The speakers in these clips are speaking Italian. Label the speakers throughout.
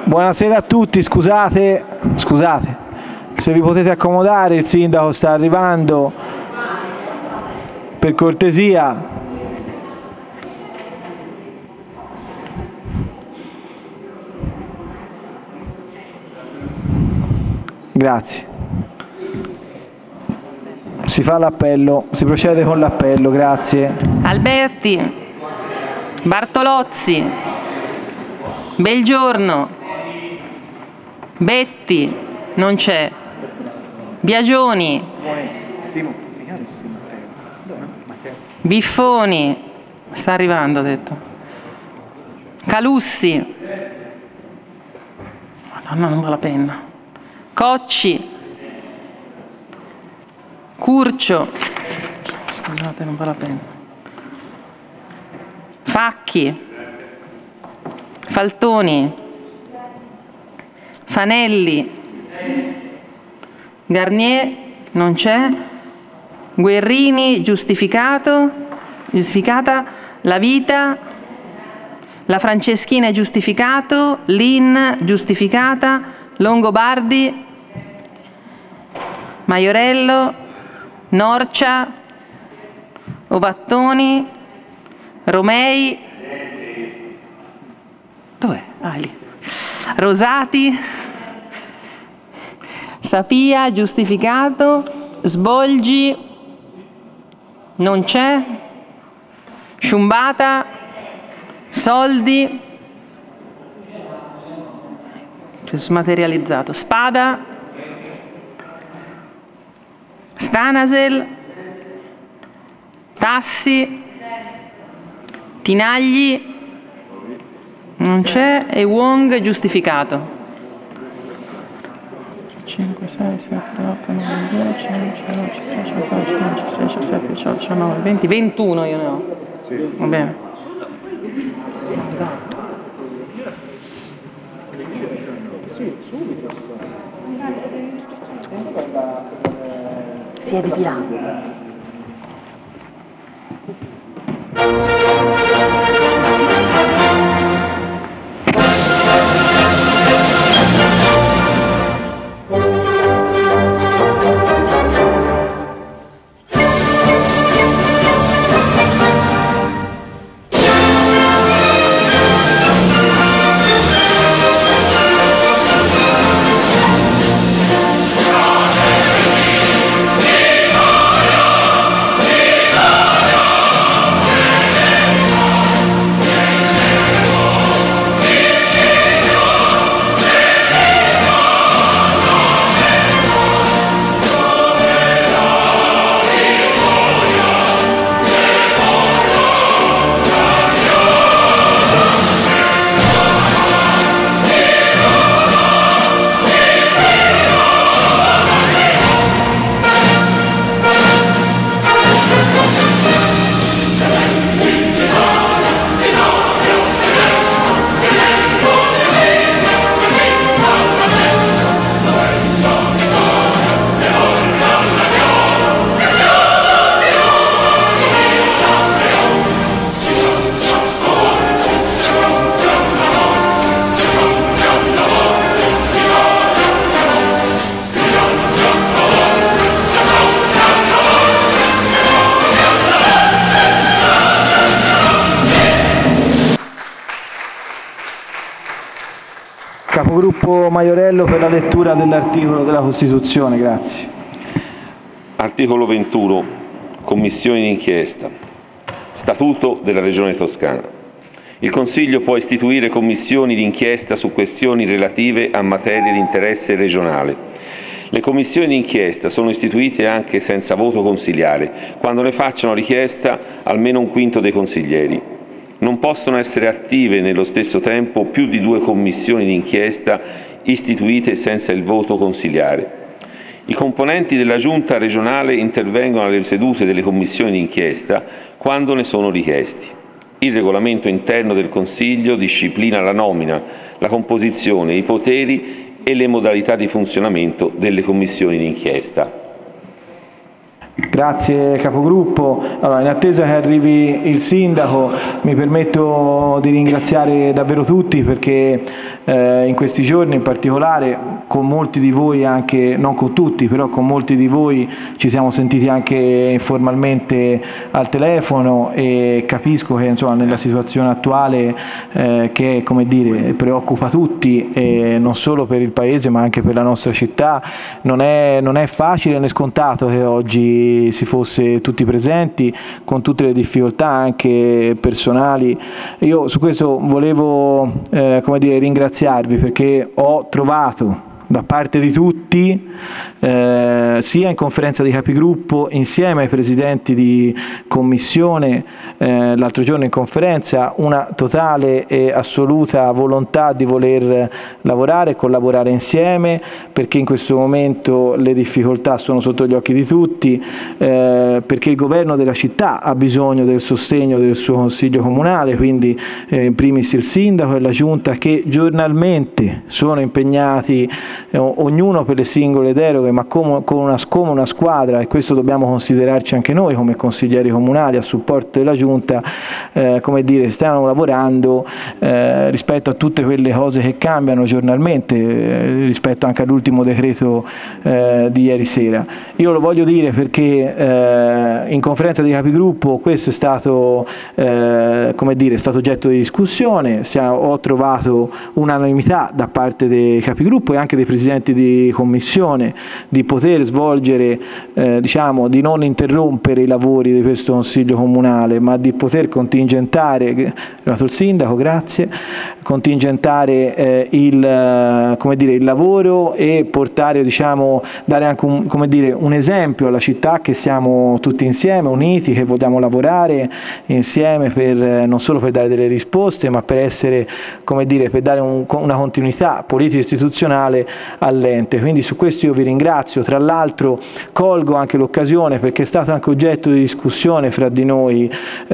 Speaker 1: Buonasera a tutti, scusate, se vi potete accomodare, il sindaco sta arrivando, per cortesia. Grazie. Si fa l'appello, si procede con l'appello, grazie.
Speaker 2: Alberti, Bartolozzi, Belgiorno, Betti, non c'è, Biagioni, Biffoni, sta arrivando, ho detto, Calussi, Madonna non va la penna, Cocci, Curcio, scusate non va la penna, Facchi, Faltoni, Fanelli, Garnier, non c'è, Guerrini, giustificata, La Vita, La Franceschina è giustificato, Lin, giustificata, Longobardi, Maiorello, Norcia, Ovattoni, Romei, dov'è? Ah, lì. Rosati, Sapia, giustificato, Sbolgi, non c'è, Sciumbata, Soldi, smaterializzato, Spada, Stanasel, Tassi, Tinagli, non c'è, e Wong giustificato. 5, 6, 7, 8, 9, 10, 11, 12, 13, 14, 15, 16, 17, 18, 19, 20, 21 io ne ho. Sì. Va bene. Siediti là.
Speaker 1: Capogruppo Maiorello per la lettura dell'articolo della Costituzione, grazie.
Speaker 3: Articolo 21. Commissioni d'inchiesta. Statuto della Regione Toscana. Il Consiglio può istituire commissioni d'inchiesta su questioni relative a materie di interesse regionale. Le commissioni d'inchiesta sono istituite anche senza voto consiliare, quando ne facciano richiesta almeno un quinto dei consiglieri. Non possono essere attive nello stesso tempo più di 2 commissioni d'inchiesta istituite senza il voto consiliare. I componenti della Giunta regionale intervengono alle sedute delle commissioni d'inchiesta quando ne sono richiesti. Il regolamento interno del Consiglio disciplina la nomina, la composizione, i poteri e le modalità di funzionamento delle commissioni d'inchiesta.
Speaker 1: Grazie capogruppo. Allora, in attesa che arrivi il sindaco, mi permetto di ringraziare davvero tutti perché in questi giorni in particolare con molti di voi, anche non con tutti, però con molti di voi ci siamo sentiti anche informalmente al telefono e capisco che insomma, nella situazione attuale che come dire, preoccupa tutti non solo per il Paese ma anche per la nostra città, non è facile né scontato che oggi si fosse tutti presenti con tutte le difficoltà anche personali. Io su questo volevo come dire, ringraziarvi perché ho trovato da parte di tutti, sia in conferenza di capigruppo, insieme ai presidenti di commissione, l'altro giorno in conferenza, una totale e assoluta volontà di voler lavorare e collaborare insieme, perché in questo momento le difficoltà sono sotto gli occhi di tutti, perché il governo della città ha bisogno del sostegno del suo consiglio comunale, quindi in primis il sindaco e la giunta che giornalmente sono impegnati ognuno per le singole deroghe ma come una squadra, e questo dobbiamo considerarci anche noi come consiglieri comunali a supporto della giunta, come dire, stanno lavorando rispetto a tutte quelle cose che cambiano giornalmente, rispetto anche all'ultimo decreto di ieri sera. Io lo voglio dire perché in conferenza di capigruppo questo è stato, come dire, è stato oggetto di discussione, ho trovato unanimità da parte dei capigruppo e anche dei presidenti di commissione di poter svolgere, diciamo, di non interrompere i lavori di questo Consiglio Comunale, ma di poter contingentare, è arrivato il sindaco, grazie, contingentare come dire, il lavoro e portare, diciamo, dare anche un esempio alla città che siamo tutti insieme, uniti, che vogliamo lavorare insieme non solo per dare delle risposte, ma per essere, come dire, per dare una continuità politico-istituzionale all'ente. Quindi su questo io vi ringrazio. Tra l'altro colgo anche l'occasione, perché è stato anche oggetto di discussione fra di noi,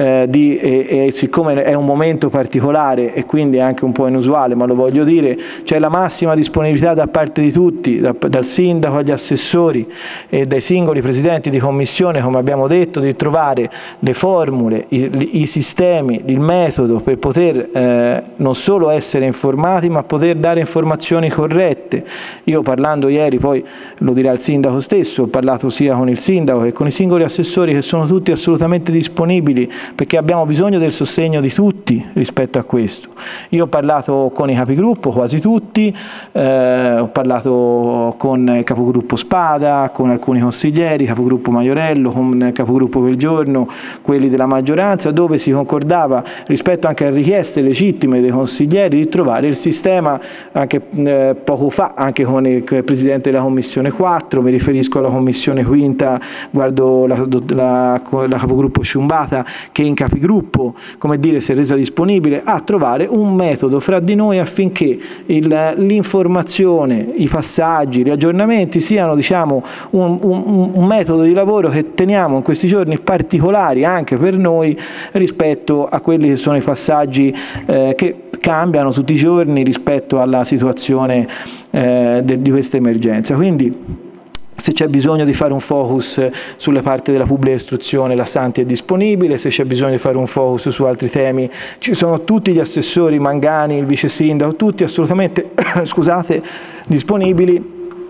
Speaker 1: e siccome è un momento particolare e quindi anche un po' inusuale, ma lo voglio dire, c'è la massima disponibilità da parte di tutti, dal sindaco agli assessori e dai singoli presidenti di commissione, come abbiamo detto, di trovare le formule, i sistemi, il metodo per poter non solo essere informati, ma poter dare informazioni corrette. Io parlando ieri, poi lo dirà il sindaco stesso, ho parlato sia con il sindaco che con i singoli assessori che sono tutti assolutamente disponibili, perché abbiamo bisogno del sostegno di tutti rispetto a questo. Io ho parlato con i capigruppo, quasi tutti, ho parlato con il capogruppo Spada, con alcuni consiglieri, capogruppo Maiorello, con il capogruppo Pel Giorno, quelli della maggioranza, dove si concordava rispetto anche a richieste legittime dei consiglieri di trovare il sistema, anche poco fa, anche con il Presidente della Commissione 4, mi riferisco alla Commissione quinta, guardo la capogruppo Sciumbata, che in capigruppo, come dire, si è resa disponibile a trovare un metodo fra di noi affinché l'informazione, i passaggi, gli aggiornamenti siano, diciamo, un metodo di lavoro che teniamo in questi giorni particolari anche per noi rispetto a quelli che sono i passaggi che cambiano tutti i giorni rispetto alla situazione di questa emergenza. Quindi se c'è bisogno di fare un focus sulle parti della pubblica istruzione, la Santi è disponibile, se c'è bisogno di fare un focus su altri temi, ci sono tutti gli assessori, Mangani, il vice sindaco, tutti assolutamente scusate, disponibili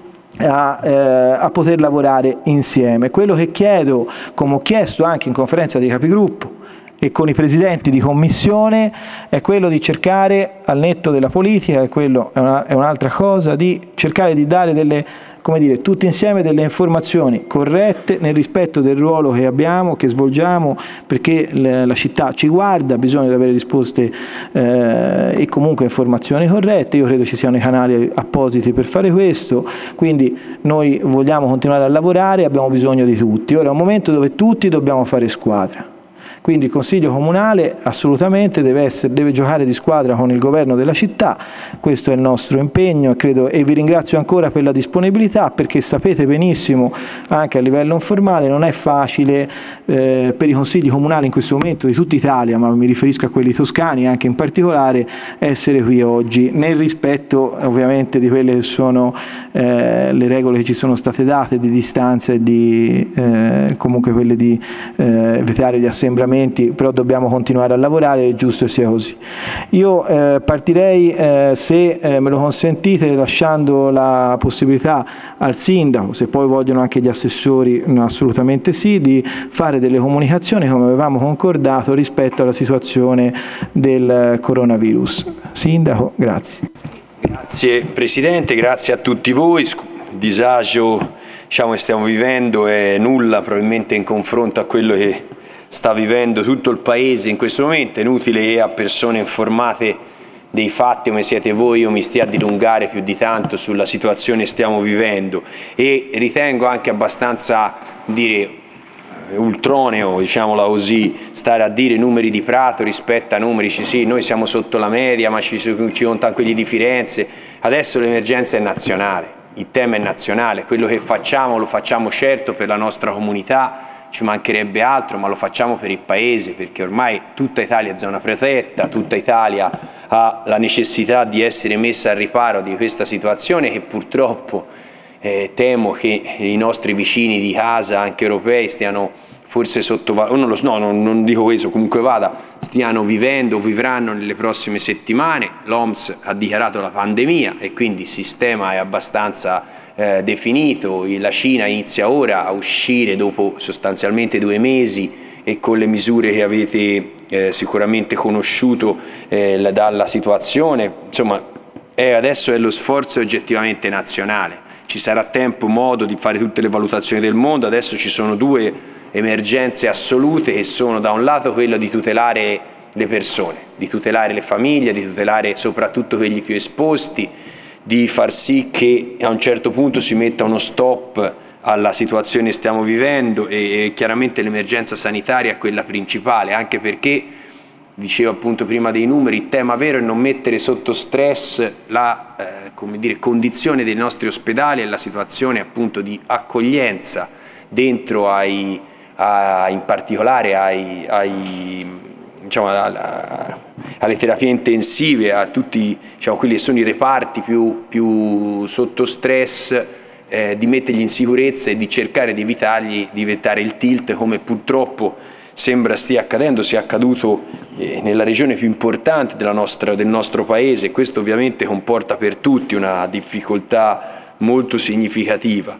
Speaker 1: a poter lavorare insieme. Quello che chiedo, come ho chiesto anche in conferenza dei capigruppo e con i presidenti di commissione, è quello di cercare, al netto della politica, e quello è un'altra cosa, di cercare di dare delle, come dire, tutti insieme delle informazioni corrette nel rispetto del ruolo che abbiamo, che svolgiamo, perché la città ci guarda, bisogna avere risposte e comunque informazioni corrette. Io credo ci siano i canali appositi per fare questo, quindi noi vogliamo continuare a lavorare, abbiamo bisogno di tutti. Ora è un momento dove tutti dobbiamo fare squadra. Quindi il Consiglio Comunale assolutamente deve giocare di squadra con il Governo della città, questo è il nostro impegno e vi ringrazio ancora per la disponibilità, perché sapete benissimo, anche a livello informale, non è facile per i Consigli Comunali in questo momento di tutta Italia, ma mi riferisco a quelli toscani anche in particolare, essere qui oggi, nel rispetto ovviamente di quelle che sono le regole che ci sono state date di distanza e di comunque quelle di evitare gli assembramenti, però dobbiamo continuare a lavorare, è giusto che sia così. Io partirei, se me lo consentite, lasciando la possibilità al sindaco, se poi vogliono anche gli assessori, assolutamente sì, di fare delle comunicazioni come avevamo concordato rispetto alla situazione del coronavirus. Sindaco, grazie.
Speaker 4: Grazie Presidente, grazie a tutti voi. Il disagio che stiamo vivendo è nulla probabilmente in confronto a quello che sta vivendo tutto il Paese in questo momento. È inutile che a persone informate dei fatti come siete voi io mi stia a dilungare più di tanto sulla situazione che stiamo vivendo, e ritengo anche abbastanza ultroneo, diciamola così, stare a dire numeri di Prato rispetto a numeri, sì, noi siamo sotto la media, ma ci contano quelli di Firenze. Adesso l'emergenza è nazionale, il tema è nazionale, quello che facciamo lo facciamo certo per la nostra comunità, ci mancherebbe altro, ma lo facciamo per il Paese, perché ormai tutta Italia è zona protetta, tutta Italia ha la necessità di essere messa al riparo di questa situazione che purtroppo temo che i nostri vicini di casa, anche europei, stiano forse sottovalutando, non dico questo, comunque vada, stiano vivendo o vivranno nelle prossime settimane. L'OMS ha dichiarato la pandemia e quindi il sistema è abbastanza definito. La Cina inizia ora a uscire dopo sostanzialmente 2 mesi e con le misure che avete sicuramente conosciuto dalla situazione. Insomma, adesso è lo sforzo oggettivamente nazionale. Ci sarà tempo, modo di fare tutte le valutazioni del mondo. Adesso ci sono 2 emergenze assolute, che sono da un lato quella di tutelare le persone, di tutelare le famiglie, di tutelare soprattutto quelli più esposti, di far sì che a un certo punto si metta uno stop alla situazione che stiamo vivendo, e chiaramente l'emergenza sanitaria è quella principale, anche perché, dicevo appunto prima dei numeri, il tema vero è non mettere sotto stress la condizione dei nostri ospedali e la situazione appunto di accoglienza dentro in particolare alle terapie intensive, a tutti quelli che sono i reparti più sotto stress, di metterli in sicurezza e di cercare di evitare il tilt, come purtroppo sembra stia accadendo, sia accaduto nella regione più importante del nostro Paese. Questo ovviamente comporta per tutti una difficoltà molto significativa.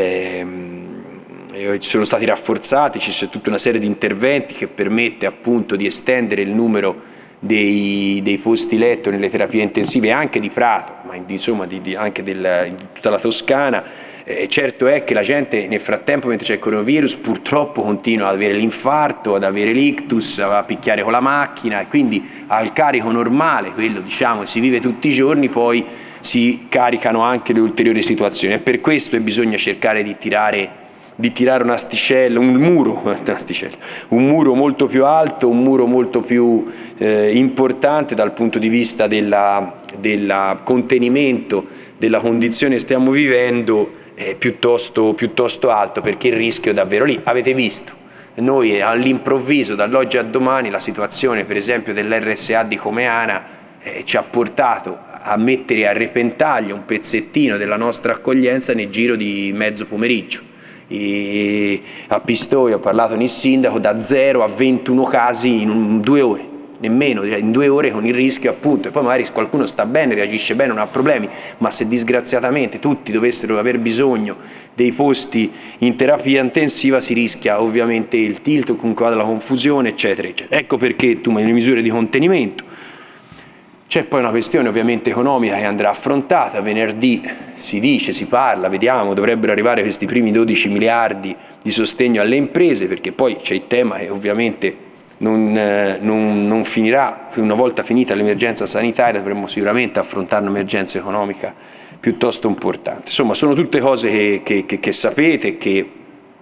Speaker 4: Ci sono stati rafforzati, c'è tutta una serie di interventi che permette appunto di estendere il numero dei posti letto nelle terapie intensive anche di Prato, ma insomma anche di tutta la Toscana. Certo è che la gente nel frattempo, mentre c'è il coronavirus, purtroppo continua ad avere l'infarto, ad avere l'ictus, a picchiare con la macchina, e quindi al carico normale, quello che si vive tutti i giorni, poi si caricano anche le ulteriori situazioni. E per questo bisogna cercare di tirare un asticella, un muro molto più alto, un muro molto più importante dal punto di vista del contenimento della condizione che stiamo vivendo, piuttosto alto, perché il rischio è davvero lì. Avete visto, noi all'improvviso, dall'oggi a domani, la situazione per esempio dell'RSA di Comeana ci ha portato a mettere a repentaglio un pezzettino della nostra accoglienza nel giro di mezzo pomeriggio. A Pistoia, ho parlato con il sindaco, da 0 a 21 casi in 2 ore, nemmeno, in 2 ore, con il rischio appunto, e poi magari qualcuno sta bene, reagisce bene, non ha problemi, ma se disgraziatamente tutti dovessero aver bisogno dei posti in terapia intensiva si rischia ovviamente il tilt, comunque la confusione, eccetera, eccetera. Ecco perché le misure di contenimento. C'è poi una questione ovviamente economica che andrà affrontata. Venerdì si parla, vediamo, dovrebbero arrivare questi primi 12 miliardi di sostegno alle imprese, perché poi c'è il tema che ovviamente non finirà. Una volta finita l'emergenza sanitaria dovremmo sicuramente affrontare un'emergenza economica piuttosto importante. Insomma, sono tutte cose che sapete, che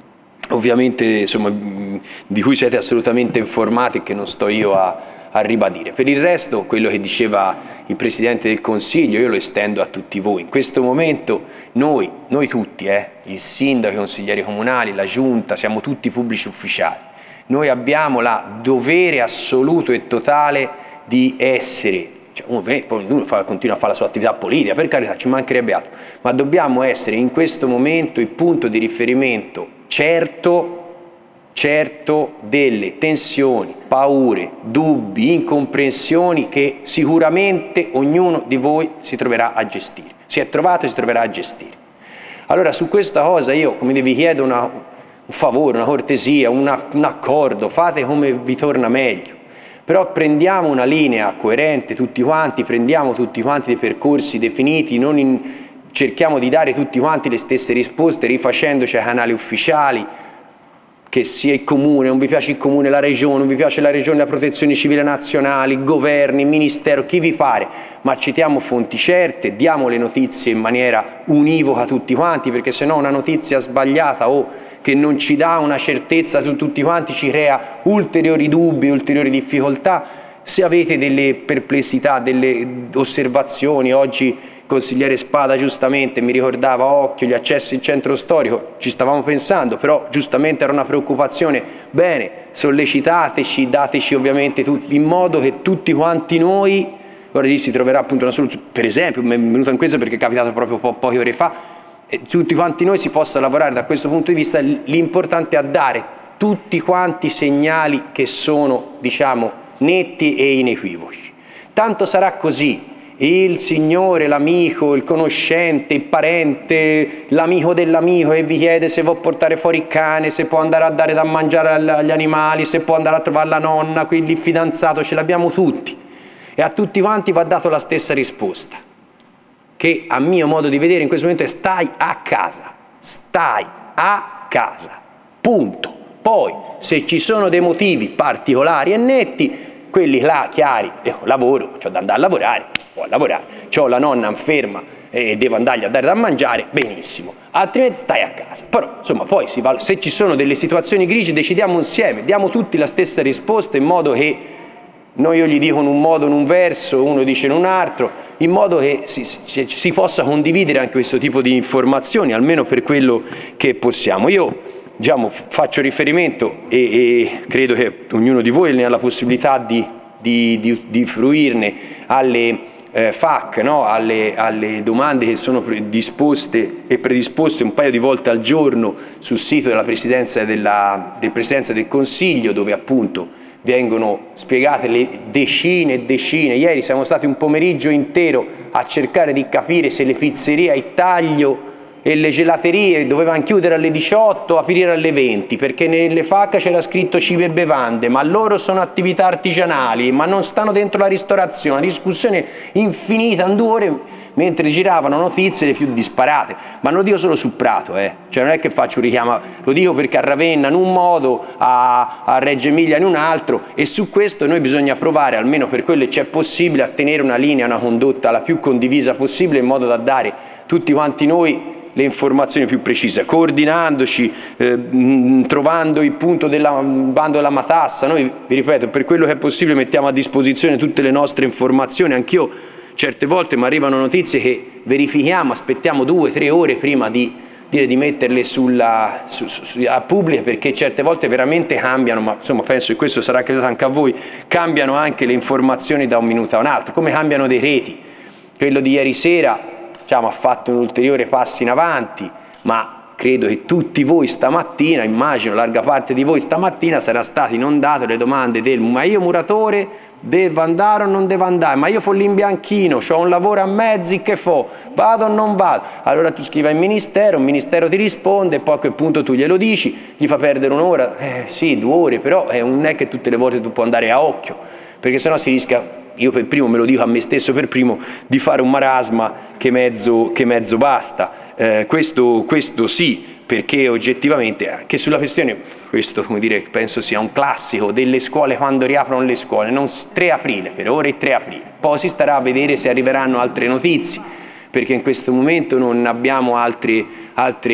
Speaker 4: ovviamente insomma, di cui siete assolutamente informati e che non sto io a ribadire. Per il resto, quello che diceva il Presidente del Consiglio, io lo estendo a tutti voi. In questo momento noi tutti, il Sindaco, i consiglieri comunali, la Giunta, siamo tutti pubblici ufficiali. Noi abbiamo il dovere assoluto e totale di essere, cioè uno continua a fare la sua attività politica, per carità, ci mancherebbe altro, ma dobbiamo essere in questo momento il punto di riferimento certo delle tensioni, paure, dubbi, incomprensioni che sicuramente ognuno di voi si troverà a gestire. Si è trovato e si troverà a gestire. Allora su questa cosa io vi chiedo un favore, una cortesia, un accordo, fate come vi torna meglio. Però prendiamo una linea coerente tutti quanti, prendiamo tutti quanti dei percorsi definiti, cerchiamo di dare tutti quanti le stesse risposte rifacendoci ai canali ufficiali, che sia il comune, non vi piace il comune, la regione, non vi piace la regione, la protezione civile nazionale, governi, il ministero, chi vi pare, ma citiamo fonti certe, diamo le notizie in maniera univoca tutti quanti, perché se no una notizia sbagliata o che non ci dà una certezza su tutti quanti ci crea ulteriori dubbi, ulteriori difficoltà. Se avete delle perplessità, delle osservazioni, oggi il consigliere Spada giustamente mi ricordava, occhio, gli accessi in centro storico, ci stavamo pensando, però giustamente era una preoccupazione, bene, sollecitateci, dateci ovviamente in modo che tutti quanti noi, ora lì si troverà appunto una soluzione, per esempio, mi è venuta in questo perché è capitato proprio poche ore fa, tutti quanti noi si possa lavorare da questo punto di vista, l'importante è dare tutti quanti segnali che sono, diciamo, netti e inequivoci. Tanto sarà così. Il signore, l'amico, il conoscente, il parente, l'amico dell'amico che vi chiede se può portare fuori il cane, se può andare a dare da mangiare agli animali, se può andare a trovare la nonna, quindi il fidanzato, ce l'abbiamo tutti. E a tutti quanti va data la stessa risposta, che a mio modo di vedere in questo momento è stai a casa, punto. Poi se ci sono dei motivi particolari e netti, quelli là chiari, lavoro, c'ho da andare a lavorare, può lavorare, c'ho la nonna inferma e devo andargli a dare da mangiare, benissimo, altrimenti stai a casa. Però insomma poi se ci sono delle situazioni grigie decidiamo insieme, diamo tutti la stessa risposta in modo che io gli dico in un modo, in un verso, uno dice in un altro, in modo che si possa condividere anche questo tipo di informazioni, almeno per quello che possiamo. Io faccio riferimento e credo che ognuno di voi ne ha la possibilità di fruirne alle FAQ, no? alle domande che sono disposte e predisposte un paio di volte al giorno sul sito della Presidenza del Consiglio, dove appunto vengono spiegate le decine e decine. Ieri siamo stati un pomeriggio intero a cercare di capire se le pizzerie a taglio e le gelaterie dovevano chiudere alle 18, aprire alle 20, perché nelle FAQ c'era scritto cibi e bevande, ma loro sono attività artigianali, ma non stanno dentro la ristorazione. Una discussione infinita in 2 ore, mentre giravano notizie le più disparate. Ma non lo dico solo su Prato, cioè non è che faccio un richiamo, lo dico perché a Ravenna in un modo, a Reggio Emilia in un altro, e su questo noi bisogna provare, almeno per quello che c'è possibile, a tenere una linea, una condotta la più condivisa possibile, in modo da dare tutti quanti noi le informazioni più precise, coordinandoci, trovando il punto del bando della matassa. Noi, vi ripeto, per quello che è possibile mettiamo a disposizione tutte le nostre informazioni. Anch'io certe volte mi arrivano notizie che verifichiamo, aspettiamo 2 o 3 ore prima di dire di metterle a pubbliche, perché certe volte veramente cambiano, ma insomma penso che questo sarà acreditato anche a voi, cambiano anche le informazioni da un minuto a un altro, come cambiano dei reti. Quello di ieri sera ha fatto un ulteriore passo in avanti, ma credo che tutti voi stamattina, immagino larga parte di voi stamattina, sarà stato inondato le domande del ma io muratore devo andare o non devo andare, ma io fo l'imbianchino, ho un lavoro a mezzi, che fo? Vado o non vado? Allora tu scrivi al ministero, il ministero ti risponde e poi a quel punto tu glielo dici, gli fa perdere un'ora, sì, 2 ore, però non è che tutte le volte tu puoi andare a occhio, perché sennò si rischia, io per primo me lo dico a me stesso per primo, di fare un marasma che mezzo basta. Questo sì, perché oggettivamente anche sulla questione, questo come dire, penso sia un classico delle scuole quando riaprono le scuole, non 3 aprile, per ora è 3 aprile, poi si starà a vedere se arriveranno altre notizie, perché in questo momento non abbiamo altre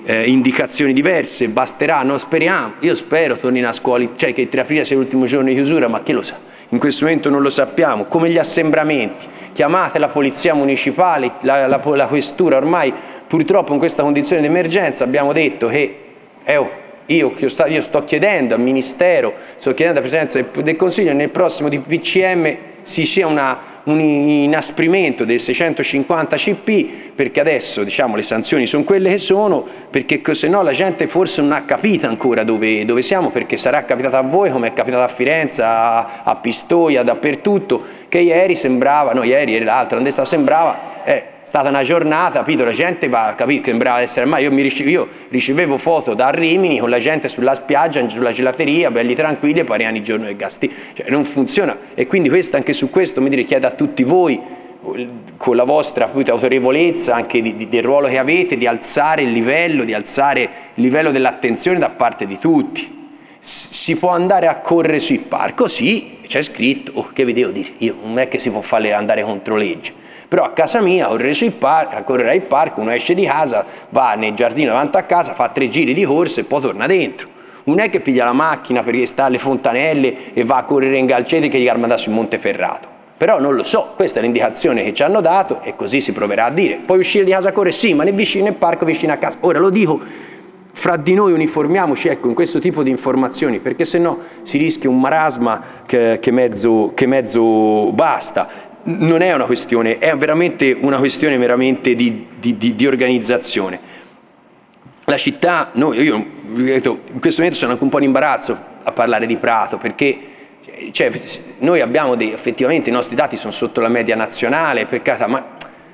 Speaker 4: indicazioni diverse, basterà, no? Speriamo, io spero tornino a scuola, cioè che il 3 aprile sia l'ultimo giorno di chiusura, ma chi lo sa? In questo momento non lo sappiamo. Come gli assembramenti, chiamate la polizia municipale, la questura, ormai purtroppo in questa condizione di emergenza abbiamo detto che io sto chiedendo al Ministero, sto chiedendo alla Presidenza del Consiglio nel prossimo DPCM si sia un inasprimento del 650 CP, perché adesso le sanzioni sono quelle che sono, perché se no la gente forse non ha capito ancora dove siamo, perché sarà capitata a voi come è capitata a Firenze, a Pistoia, dappertutto, che ieri sembrava, no ieri era l'altra, sembrava è stata una giornata, capito? La gente va a capire che sembrava essere mai. Io ricevevo foto da Rimini con la gente sulla spiaggia, sulla gelateria, belli tranquilli, e pariano il giorno del Gastino. Cioè, non funziona. E quindi anche su questo chiedo a tutti voi, con la vostra autorevolezza anche del ruolo che avete, di alzare il livello dell'attenzione da parte di tutti. Si può andare a correre sui parchi? Sì, c'è scritto, che vi devo dire? Io non è che si può fare andare contro legge. Però a casa mia, a correre ai parchi, uno esce di casa, va nel giardino davanti a casa, fa 3 giri di corsa e poi torna dentro. Non è che piglia la macchina perché sta alle fontanelle e va a correre in Galcetti che gli arma sul Monteferrato. Però non lo so, questa è l'indicazione che ci hanno dato e così si proverà a dire. Puoi uscire di casa a correre? Sì, ma nel parco vicino a casa. Ora lo dico, fra di noi uniformiamoci in questo tipo di informazioni, perché sennò si rischia un marasma che mezzo basta. Non è una questione, è veramente una questione di organizzazione. La città, io in questo momento sono anche un po' in imbarazzo a parlare di Prato, perché noi abbiamo effettivamente i nostri dati sono sotto la media nazionale, peccato, ma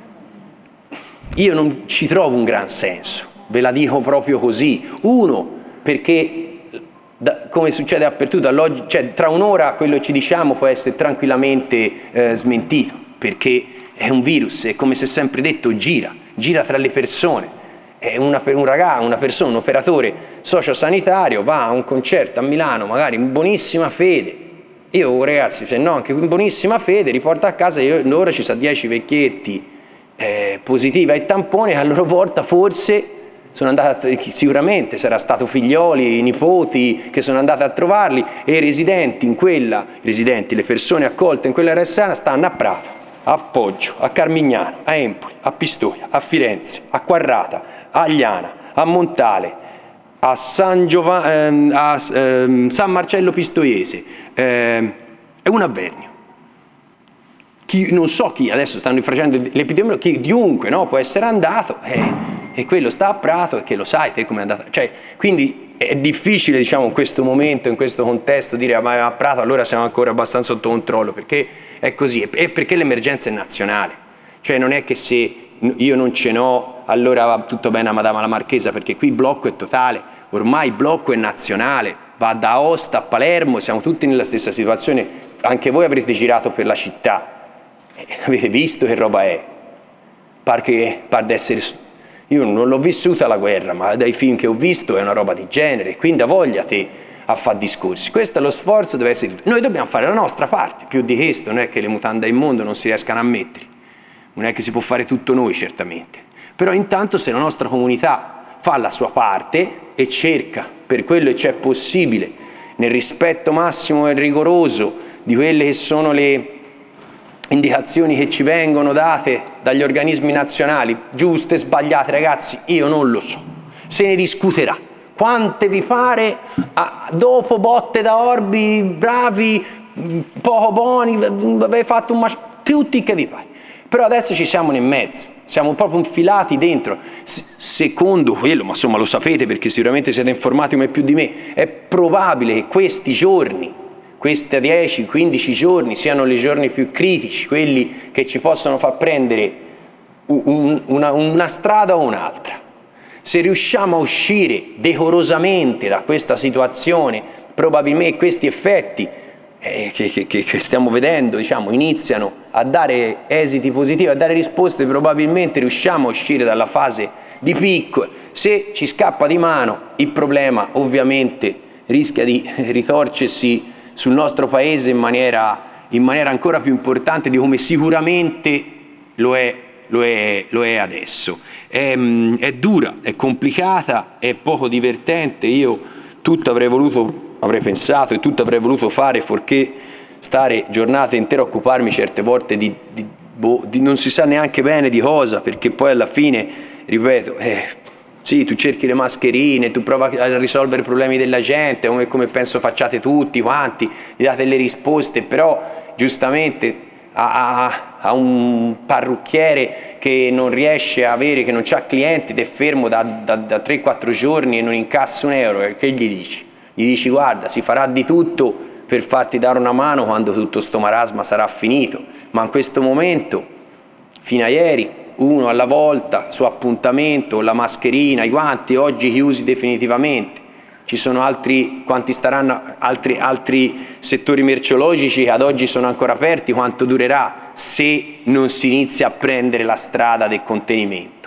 Speaker 4: io non ci trovo un gran senso, ve la dico proprio così. Uno, perché come succede dappertutto, tra un'ora quello che ci diciamo può essere tranquillamente smentito, perché è un virus, è come si è sempre detto, gira tra le persone. È un operatore sociosanitario, va a un concerto a Milano, magari in buonissima fede. Io ragazzi, se no anche in buonissima fede, riporta a casa, ora ci sono 10 vecchietti positivi ai tamponi, che a loro volta forse sono andati, sicuramente sarà stato figlioli, nipoti che sono andati a trovarli, e le persone accolte in quella RSA stanno a Prato, a Poggio, a Carmignano, a Empoli, a Pistoia, a Firenze, a Quarrata, a Agliana, a Montale, a San Marcello Pistoiese e un Avvernio. Non so chi, adesso stanno facendo l'epidemiologo, chiunque può essere andato e quello sta a Prato e che lo sai te come è andata. Quindi è difficile in questo momento, in questo contesto dire ma a Prato allora siamo ancora abbastanza sotto controllo, perché è così, e perché l'emergenza è nazionale. Non è che se io non ce n'ho allora va tutto bene a Madama la Marchesa, perché qui il blocco è totale, ormai il blocco è nazionale, va da Aosta a Palermo, siamo tutti nella stessa situazione, anche voi avrete girato per la città. Avete visto che roba è? Io non l'ho vissuta la guerra, ma dai film che ho visto è una roba di genere, quindi ha voglia te a fare discorsi. Questo è lo sforzo, deve essere. Noi dobbiamo fare la nostra parte, più di questo non è che le mutande immondo non si riescano a mettere, non è che si può fare tutto noi certamente, però intanto se la nostra comunità fa la sua parte e cerca per quello che c'è possibile, nel rispetto massimo e rigoroso di quelle che sono le indicazioni che ci vengono date dagli organismi nazionali, giuste, sbagliate, ragazzi, io non lo so, se ne discuterà. Quante vi pare, dopo botte da orbi, bravi, poco buoni, avete fatto tutti che vi pare. Però adesso ci siamo nel mezzo, siamo proprio infilati dentro. Secondo quello, ma insomma lo sapete perché sicuramente siete informati come più di me, è probabile che questi giorni, questi 10-15 giorni siano i giorni più critici, quelli che ci possono far prendere una strada o un'altra. Se riusciamo a uscire decorosamente da questa situazione, probabilmente questi effetti che stiamo vedendo iniziano a dare esiti positivi, a dare risposte, probabilmente riusciamo a uscire dalla fase di picco. Se ci scappa di mano, il problema ovviamente rischia di ritorcersi sul nostro Paese in maniera ancora più importante di come sicuramente lo è è adesso. È dura, è complicata, è poco divertente. Io avrei pensato e tutto avrei voluto fare fuorché stare giornate intere a occuparmi certe volte di non si sa neanche bene di cosa, perché poi alla fine, ripeto, sì, tu cerchi le mascherine, tu provi a risolvere i problemi della gente, come penso facciate tutti quanti, gli date le risposte, però giustamente a un parrucchiere che non riesce a avere, che non ha clienti ed è fermo da 3-4 giorni e non incassa un euro, che gli dici? Gli dici: guarda, si farà di tutto per farti dare una mano quando tutto sto marasma sarà finito, ma in questo momento, fino a ieri, uno alla volta, su appuntamento, la mascherina, i guanti, oggi chiusi definitivamente. Ci sono altri settori merceologici che ad oggi sono ancora aperti. Quanto durerà se non si inizia a prendere la strada del contenimento?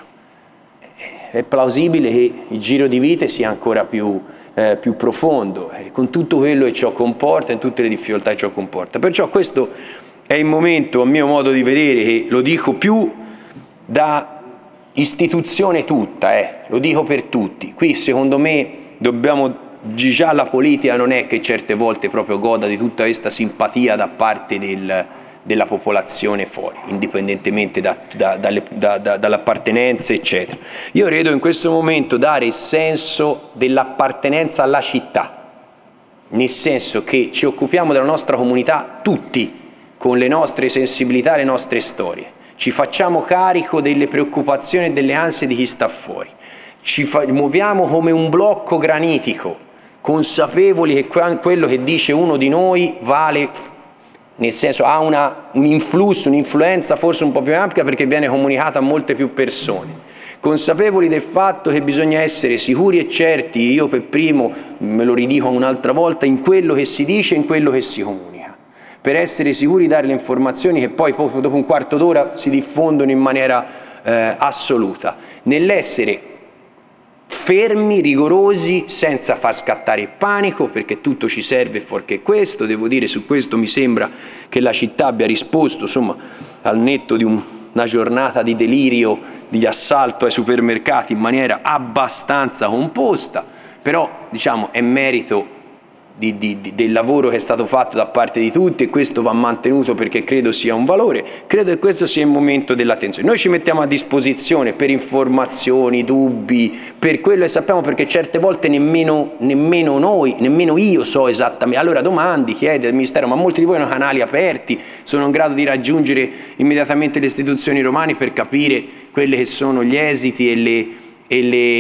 Speaker 4: È plausibile che il giro di vite sia ancora più profondo, con tutto quello che ciò comporta e tutte le difficoltà che ciò comporta. Perciò questo è il momento, a mio modo di vedere, che lo dico più da istituzione tutta, lo dico per tutti. Qui secondo me già la politica non è che certe volte proprio goda di tutta questa simpatia da parte della popolazione fuori, indipendentemente dall'appartenenza, eccetera. Io credo in questo momento dare il senso dell'appartenenza alla città, nel senso che ci occupiamo della nostra comunità tutti, con le nostre sensibilità e le nostre storie. Ci facciamo carico delle preoccupazioni e delle ansie di chi sta fuori. Muoviamo come un blocco granitico, consapevoli che quello che dice uno di noi vale, nel senso ha un influsso, un'influenza forse un po' più ampia perché viene comunicata a molte più persone. Consapevoli del fatto che bisogna essere sicuri e certi, io per primo, me lo ridico un'altra volta, in quello che si dice e in quello che si comunica, per essere sicuri di dare le informazioni che poi dopo un quarto d'ora si diffondono in maniera assoluta, nell'essere fermi, rigorosi, senza far scattare il panico, perché tutto ci serve fuorché questo. Devo dire, su questo mi sembra che la città abbia risposto, insomma, al netto di una giornata di delirio, di assalto ai supermercati, in maniera abbastanza composta, però diciamo è merito del lavoro che è stato fatto da parte di tutti, e questo va mantenuto perché credo sia un valore. Credo che questo sia il momento dell'attenzione. Noi ci mettiamo a disposizione per informazioni, dubbi, per quello che sappiamo, perché certe volte nemmeno io so esattamente. Allora domandi, chiedi al Ministero, ma molti di voi hanno canali aperti, sono in grado di raggiungere immediatamente le istituzioni romane per capire quelli che sono gli esiti e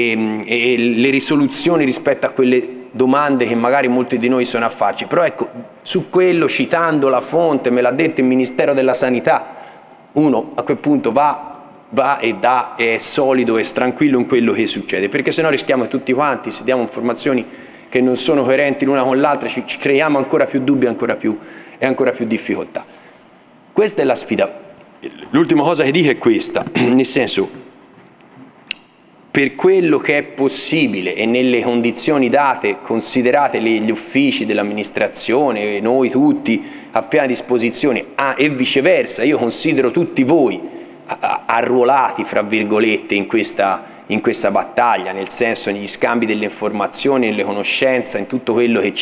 Speaker 4: le risoluzioni rispetto a quelle domande che magari molti di noi sono a farci. Però ecco, su quello, citando la fonte, me l'ha detto il Ministero della Sanità, uno a quel punto va e è solido e tranquillo in quello che succede, perché sennò rischiamo che tutti quanti, se diamo informazioni che non sono coerenti l'una con l'altra, ci creiamo ancora più dubbi e ancora più difficoltà. Questa è la sfida. L'ultima cosa che dico è questa, nel senso, per quello che è possibile e nelle condizioni date, considerate gli uffici dell'amministrazione, noi tutti a piena disposizione, e viceversa, io considero tutti voi arruolati, fra virgolette, in questa battaglia, nel senso, negli scambi delle informazioni, nelle conoscenze, in tutto quello che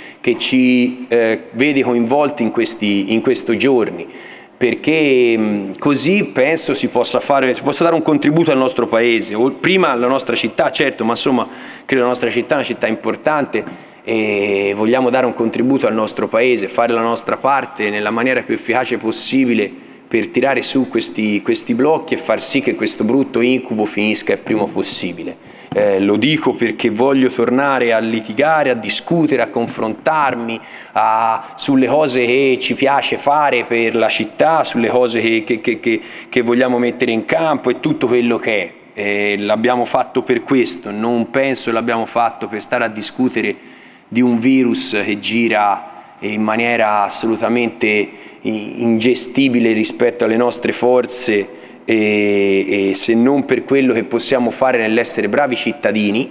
Speaker 4: ci vede coinvolti in questi giorni, perché così penso si possa dare un contributo al nostro Paese, prima alla nostra città, certo, ma insomma credo la nostra città è una città importante e vogliamo dare un contributo al nostro Paese, fare la nostra parte nella maniera più efficace possibile per tirare su questi blocchi e far sì che questo brutto incubo finisca il prima possibile. Lo dico perché voglio tornare a litigare, a discutere, a confrontarmi sulle cose che ci piace fare per la città, sulle cose che vogliamo mettere in campo e tutto quello che è. L'abbiamo fatto per questo, non penso l'abbiamo fatto per stare a discutere di un virus che gira in maniera assolutamente ingestibile rispetto alle nostre forze, e se non per quello che possiamo fare nell'essere bravi cittadini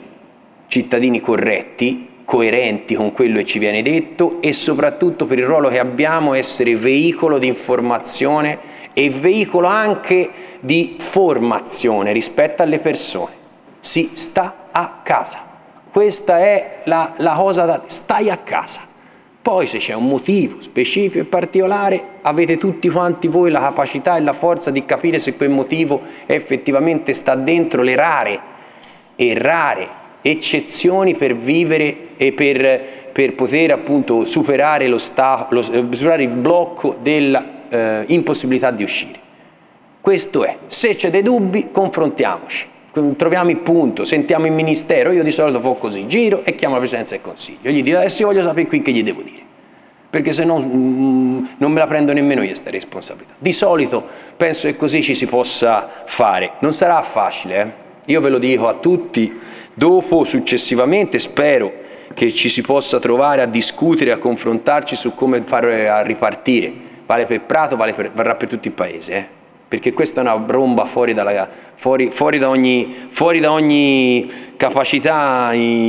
Speaker 4: corretti, coerenti con quello che ci viene detto, e soprattutto per il ruolo che abbiamo, essere veicolo di informazione e veicolo anche di formazione rispetto alle persone. Si sta a casa. Questa è la cosa stai a casa. Poi se c'è un motivo specifico e particolare, avete tutti quanti voi la capacità e la forza di capire se quel motivo effettivamente sta dentro le rare eccezioni per vivere e per poter appunto superare il blocco dell'impossibilità di uscire. Questo è. Se c'è dei dubbi, confrontiamoci, troviamo il punto, sentiamo il Ministero. Io di solito faccio così, giro e chiamo la Presidenza del Consiglio. Gli dico, adesso voglio sapere qui che gli devo dire, perché se no non me la prendo nemmeno io questa responsabilità. Di solito penso che così ci si possa fare. Non sarà facile, Io ve lo dico a tutti. Dopo, successivamente, spero che ci si possa trovare a discutere, a confrontarci su come fare a ripartire. Vale per Prato, varrà per tutto il Paese, perché questa è una bomba fuori da ogni capacità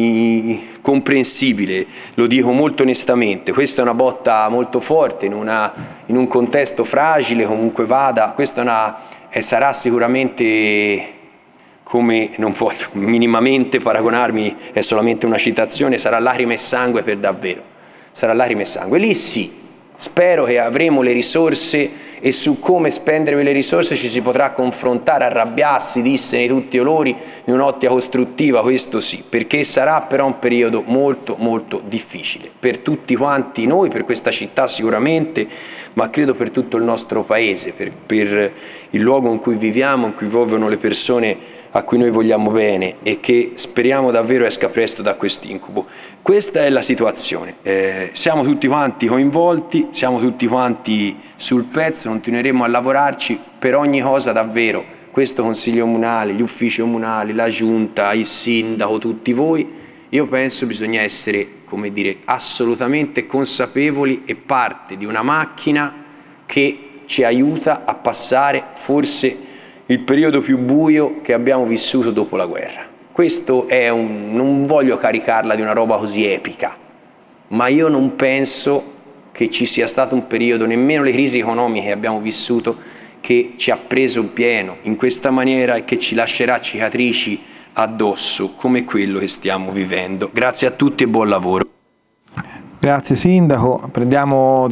Speaker 4: comprensibile, lo dico molto onestamente. Questa è una botta molto forte in un contesto fragile, comunque vada. Questa sarà sicuramente, come non voglio minimamente paragonarmi, è solamente una citazione, sarà lacrime e sangue per davvero, sarà lacrime e sangue. Lì sì, spero che avremo le risorse e su come spendere quelle risorse ci si potrà confrontare, arrabbiarsi, dissene tutti i colori, in un'ottica costruttiva, questo sì, perché sarà però un periodo molto molto difficile per tutti quanti noi, per questa città sicuramente, ma credo per tutto il nostro Paese, per il luogo in cui viviamo, in cui vivono le persone a cui noi vogliamo bene e che speriamo davvero esca presto da quest'incubo. Questa è la situazione, siamo tutti quanti coinvolti, siamo tutti quanti sul pezzo, continueremo a lavorarci per ogni cosa davvero, questo Consiglio Comunale, gli uffici comunali, la Giunta, il Sindaco, tutti voi. Io penso bisogna essere, come dire, assolutamente consapevoli e parte di una macchina che ci aiuta a passare forse il periodo più buio che abbiamo vissuto dopo la guerra. Questo è non voglio caricarla di una roba così epica, ma io non penso che ci sia stato un periodo, nemmeno le crisi economiche che abbiamo vissuto, che ci ha preso pieno in questa maniera e che ci lascerà cicatrici addosso come quello che stiamo vivendo. Grazie a tutti e buon lavoro.
Speaker 1: Grazie Sindaco, prendiamo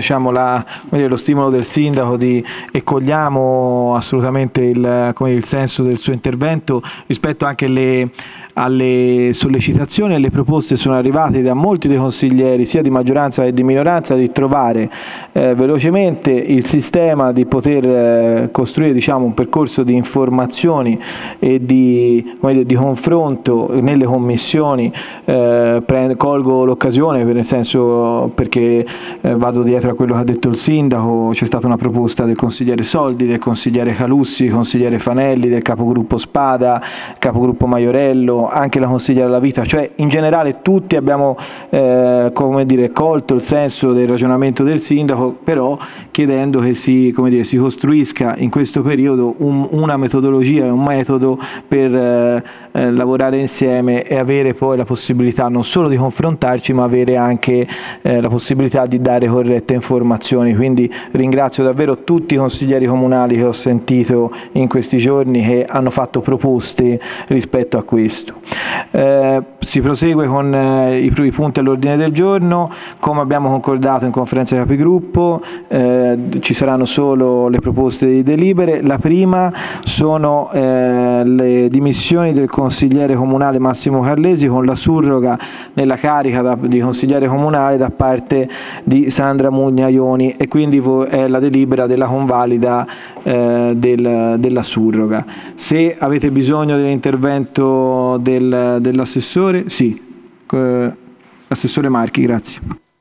Speaker 1: lo stimolo del Sindaco e cogliamo assolutamente il senso del suo intervento rispetto anche alle sollecitazioni e alle proposte che sono arrivate da molti dei consiglieri, sia di maggioranza che di minoranza, di trovare velocemente il sistema di poter costruire un percorso di informazioni e di confronto nelle commissioni. Colgo l'occasione perché vado dietro a quello che ha detto il Sindaco. C'è stata una proposta del consigliere Soldi, del consigliere Calussi, consigliere Fanelli, del capogruppo Spada, capogruppo Maiorello, anche la consigliera La Vita, cioè in generale tutti abbiamo colto il senso del ragionamento del Sindaco, però chiedendo che si costruisca in questo periodo una metodologia e un metodo per lavorare insieme e avere poi la possibilità non solo di confrontarci, ma avere anche la possibilità di dare corrette informazioni. Quindi ringrazio davvero tutti i consiglieri comunali che ho sentito in questi giorni che hanno fatto proposte rispetto a questo. Si prosegue con i punti all'ordine del giorno. Come abbiamo concordato in conferenza dei capigruppo, ci saranno solo le proposte di delibere. La prima sono le dimissioni del consigliere comunale Massimo Carlesi con la surroga nella carica di consigliere comunale da parte di Sandra Mugnaioni, e quindi è la delibera della convalida della surroga. Se avete bisogno dell'intervento dell'assessore, sì. Assessore Marchi, grazie.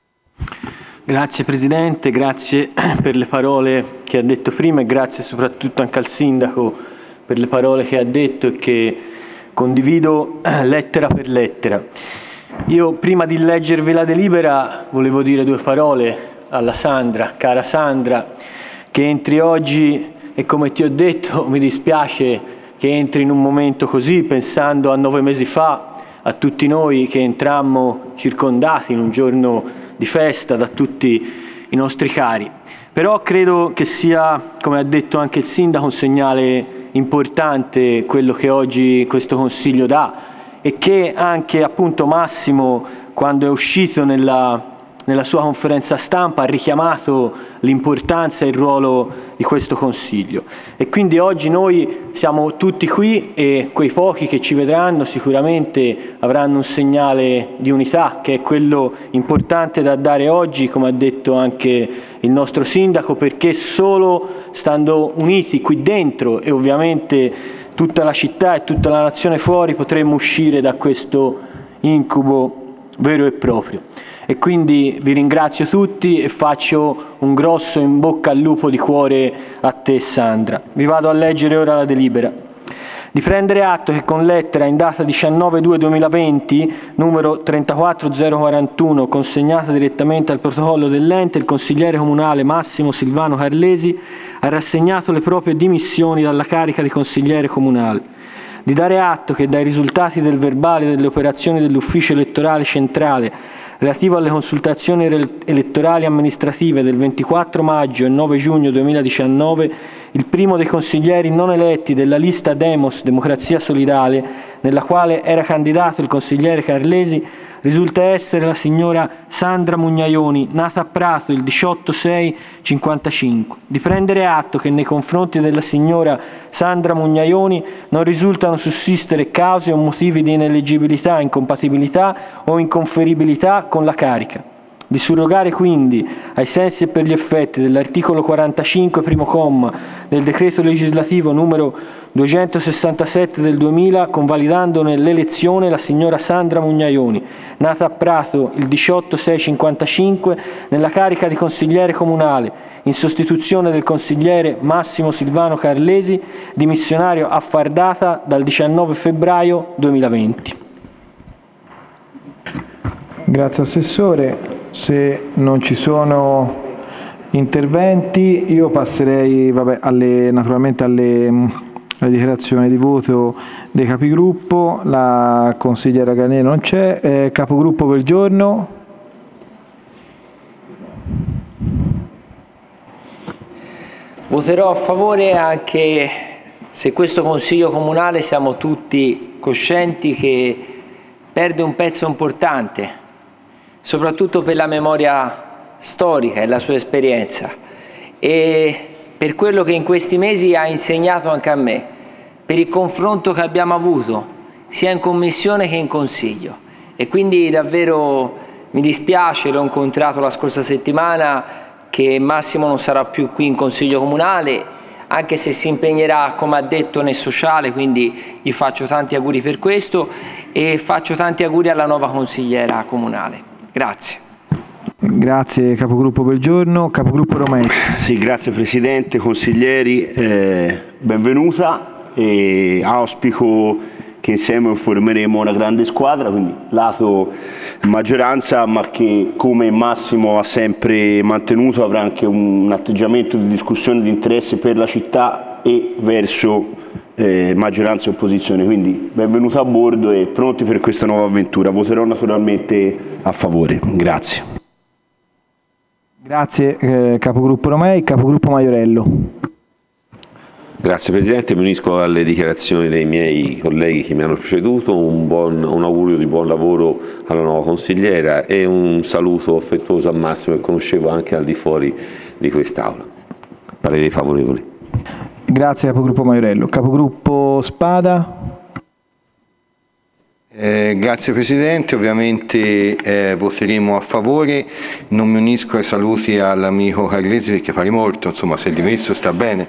Speaker 5: Grazie Presidente, grazie per le parole che ha detto prima e grazie soprattutto anche al Sindaco per le parole che ha detto e che condivido lettera per lettera. Io prima di leggervi la delibera volevo dire due parole alla Sandra, cara Sandra, che entri oggi e come ti ho detto mi dispiace che entri in un momento così, pensando a 9 mesi fa, a tutti noi che entrammo circondati in un giorno di festa da tutti i nostri cari. Però credo che sia, come ha detto anche il Sindaco, un segnale importante quello che oggi questo Consiglio dà e che anche appunto Massimo, quando è uscito nella sua conferenza stampa, ha richiamato l'importanza e il ruolo di questo Consiglio. E quindi oggi noi siamo tutti qui e quei pochi che ci vedranno sicuramente avranno un segnale di unità, che è quello importante da dare oggi, come ha detto anche il nostro Sindaco, perché solo stando uniti qui dentro e ovviamente tutta la città e tutta la nazione fuori potremmo uscire da questo incubo vero e proprio. E quindi vi ringrazio tutti e faccio un grosso in bocca al lupo di cuore a te, Sandra. Vi vado a leggere ora la delibera. Di prendere atto che con lettera in data 19/2/2020, numero 34041, consegnata direttamente al protocollo dell'ente, il consigliere comunale Massimo Silvano Carlesi ha rassegnato le proprie dimissioni dalla carica di consigliere comunale. Di dare atto che dai risultati del verbale delle operazioni dell'ufficio elettorale centrale relativo alle consultazioni elettorali amministrative del 24 maggio e 9 giugno 2019, il primo dei consiglieri non eletti della lista Demos Democrazia Solidale, nella quale era candidato il consigliere Carlesi, risulta essere la signora Sandra Mugnaioni, nata a Prato il 18/6/55. Di prendere atto che nei confronti della signora Sandra Mugnaioni non risultano sussistere cause o motivi di ineleggibilità, incompatibilità o inconferibilità con la carica. Di surrogare quindi, ai sensi e per gli effetti dell'articolo 45, primo comma, del decreto legislativo numero 267 del 2000, convalidandone l'elezione la signora Sandra Mugnaioni, nata a Prato il 18/6/55, nella carica di consigliere comunale, in sostituzione del consigliere Massimo Silvano Carlesi, dimissionario a far data dal 19 febbraio 2020.
Speaker 1: Grazie Assessore. Se non ci sono interventi, io passerei naturalmente alle dichiarazioni di voto dei capigruppo. La consigliera Carnero non c'è. Capogruppo per il giorno?
Speaker 6: Voterò a favore anche se questo Consiglio Comunale siamo tutti coscienti che perde un pezzo importante, soprattutto per la memoria storica e la sua esperienza e per quello che in questi mesi ha insegnato anche a me, per il confronto che abbiamo avuto sia in Commissione che in Consiglio. E quindi davvero mi dispiace, l'ho incontrato la scorsa settimana, che Massimo non sarà più qui in Consiglio Comunale, anche se si impegnerà, come ha detto, nel sociale, quindi gli faccio tanti auguri per questo e faccio tanti auguri alla nuova consigliera comunale. Grazie.
Speaker 1: Grazie Capogruppo per il giorno. Capogruppo Romei.
Speaker 7: Sì, grazie Presidente, consiglieri, benvenuta e auspico che insieme formeremo una grande squadra, quindi lato maggioranza, ma che come Massimo ha sempre mantenuto avrà anche un atteggiamento di discussione di interesse per la città e verso maggioranza e opposizione, quindi benvenuta a bordo e pronti per questa nuova avventura. Voterò naturalmente a favore. Grazie.
Speaker 1: Grazie Capogruppo Romei. Capogruppo Maiorello.
Speaker 3: Grazie Presidente, mi unisco alle dichiarazioni dei miei colleghi che mi hanno preceduto, un augurio di buon lavoro alla nuova consigliera e un saluto affettuoso a Massimo, che conoscevo anche al di fuori di quest'Aula. Pareri favorevoli.
Speaker 1: Grazie Capogruppo Maiorello. Capogruppo Spada.
Speaker 8: Grazie Presidente, ovviamente voteremo a favore, non mi unisco ai saluti all'amico Carlesi perché pare molto, insomma se è dimesso sta bene,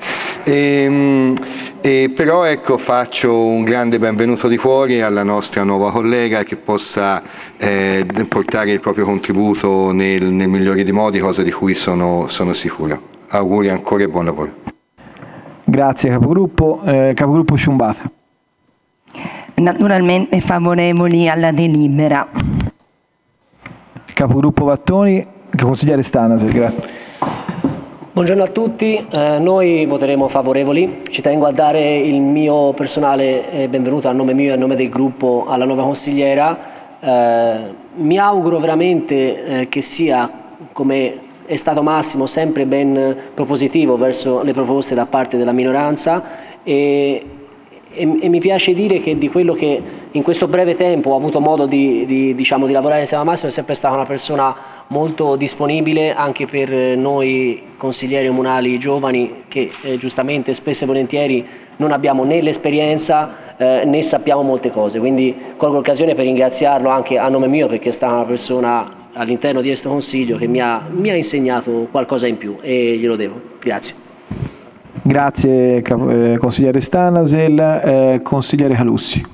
Speaker 8: però ecco faccio un grande benvenuto di cuore alla nostra nuova collega che possa portare il proprio contributo nel migliore dei modi, cosa di cui sono sicuro. Auguri ancora e buon lavoro.
Speaker 1: Grazie Capogruppo. Capogruppo Sciumbata.
Speaker 9: Naturalmente favorevoli alla delibera.
Speaker 1: Capogruppo Vattoni, consigliere Stana, grazie.
Speaker 10: Buongiorno a tutti, noi voteremo favorevoli, ci tengo a dare il mio personale benvenuto a nome mio e a nome del gruppo alla nuova consigliera, mi auguro veramente che sia, come è stato Massimo, sempre ben propositivo verso le proposte da parte della minoranza e mi piace dire che di quello che in questo breve tempo ho avuto modo diciamo, di lavorare insieme a Massimo, è sempre stata una persona molto disponibile anche per noi consiglieri comunali giovani che giustamente spesso e volentieri non abbiamo né l'esperienza né sappiamo molte cose, quindi colgo l'occasione per ringraziarlo anche a nome mio, perché è stata una persona all'interno di questo Consiglio che mi ha insegnato qualcosa in più e glielo devo. Grazie.
Speaker 1: Grazie consigliere Stanasel. Consigliere Calussi.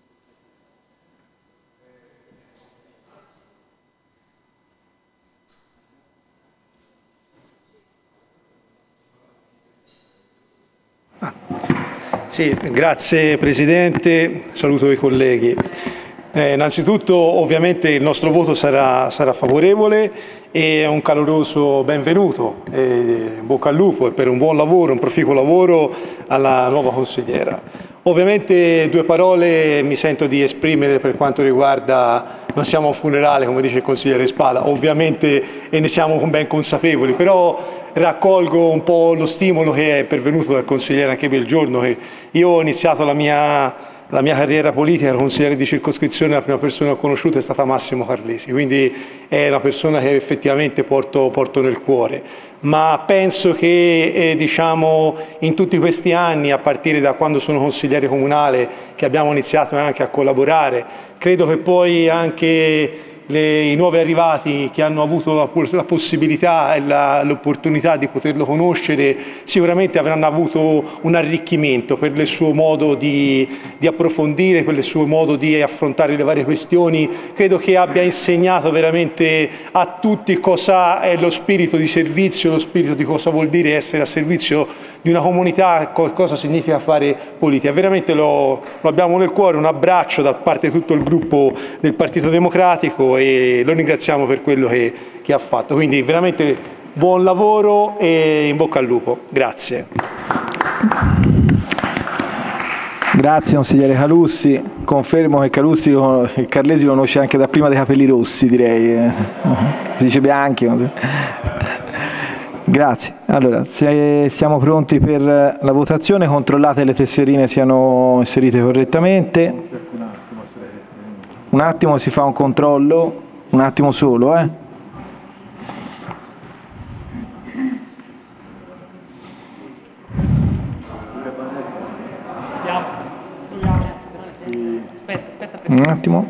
Speaker 11: Sì, grazie Presidente, saluto i colleghi. Innanzitutto ovviamente il nostro voto sarà favorevole e un caloroso benvenuto, in bocca al lupo e per un buon lavoro, un proficuo lavoro alla nuova consigliera. Ovviamente due parole mi sento di esprimere per quanto riguarda, non siamo un funerale come dice il consigliere Spada, ovviamente, e ne siamo ben consapevoli, però raccolgo un po' lo stimolo che è pervenuto dal consigliere anche per il giorno che io ho iniziato la mia carriera politica, ero consigliere di circoscrizione, la prima persona che ho conosciuto è stata Massimo Carlesi, quindi è una persona che effettivamente porto nel cuore. Ma penso che diciamo, in tutti questi anni, a partire da quando sono consigliere comunale, che abbiamo iniziato anche a collaborare, credo che poi anche i nuovi arrivati che hanno avuto la possibilità e l'opportunità di poterlo conoscere sicuramente avranno avuto un arricchimento per il suo modo di approfondire, per il suo modo di affrontare le varie questioni. Credo che abbia insegnato veramente a tutti cosa è lo spirito di servizio, lo spirito di cosa vuol dire essere a servizio di una comunità, cosa significa fare politica. Veramente lo abbiamo nel cuore, un abbraccio da parte di tutto il gruppo del Partito Democratico e lo ringraziamo per quello che ha fatto. Quindi veramente buon lavoro e in bocca al lupo. Grazie.
Speaker 1: Grazie consigliere Calussi. Confermo che il Carlesi lo conosce anche da prima dei capelli rossi, direi. Si dice bianchi. Grazie. Allora, se siamo pronti per la votazione, controllate le tesserine siano inserite correttamente. Un attimo, si fa un controllo, un attimo solo, Un attimo.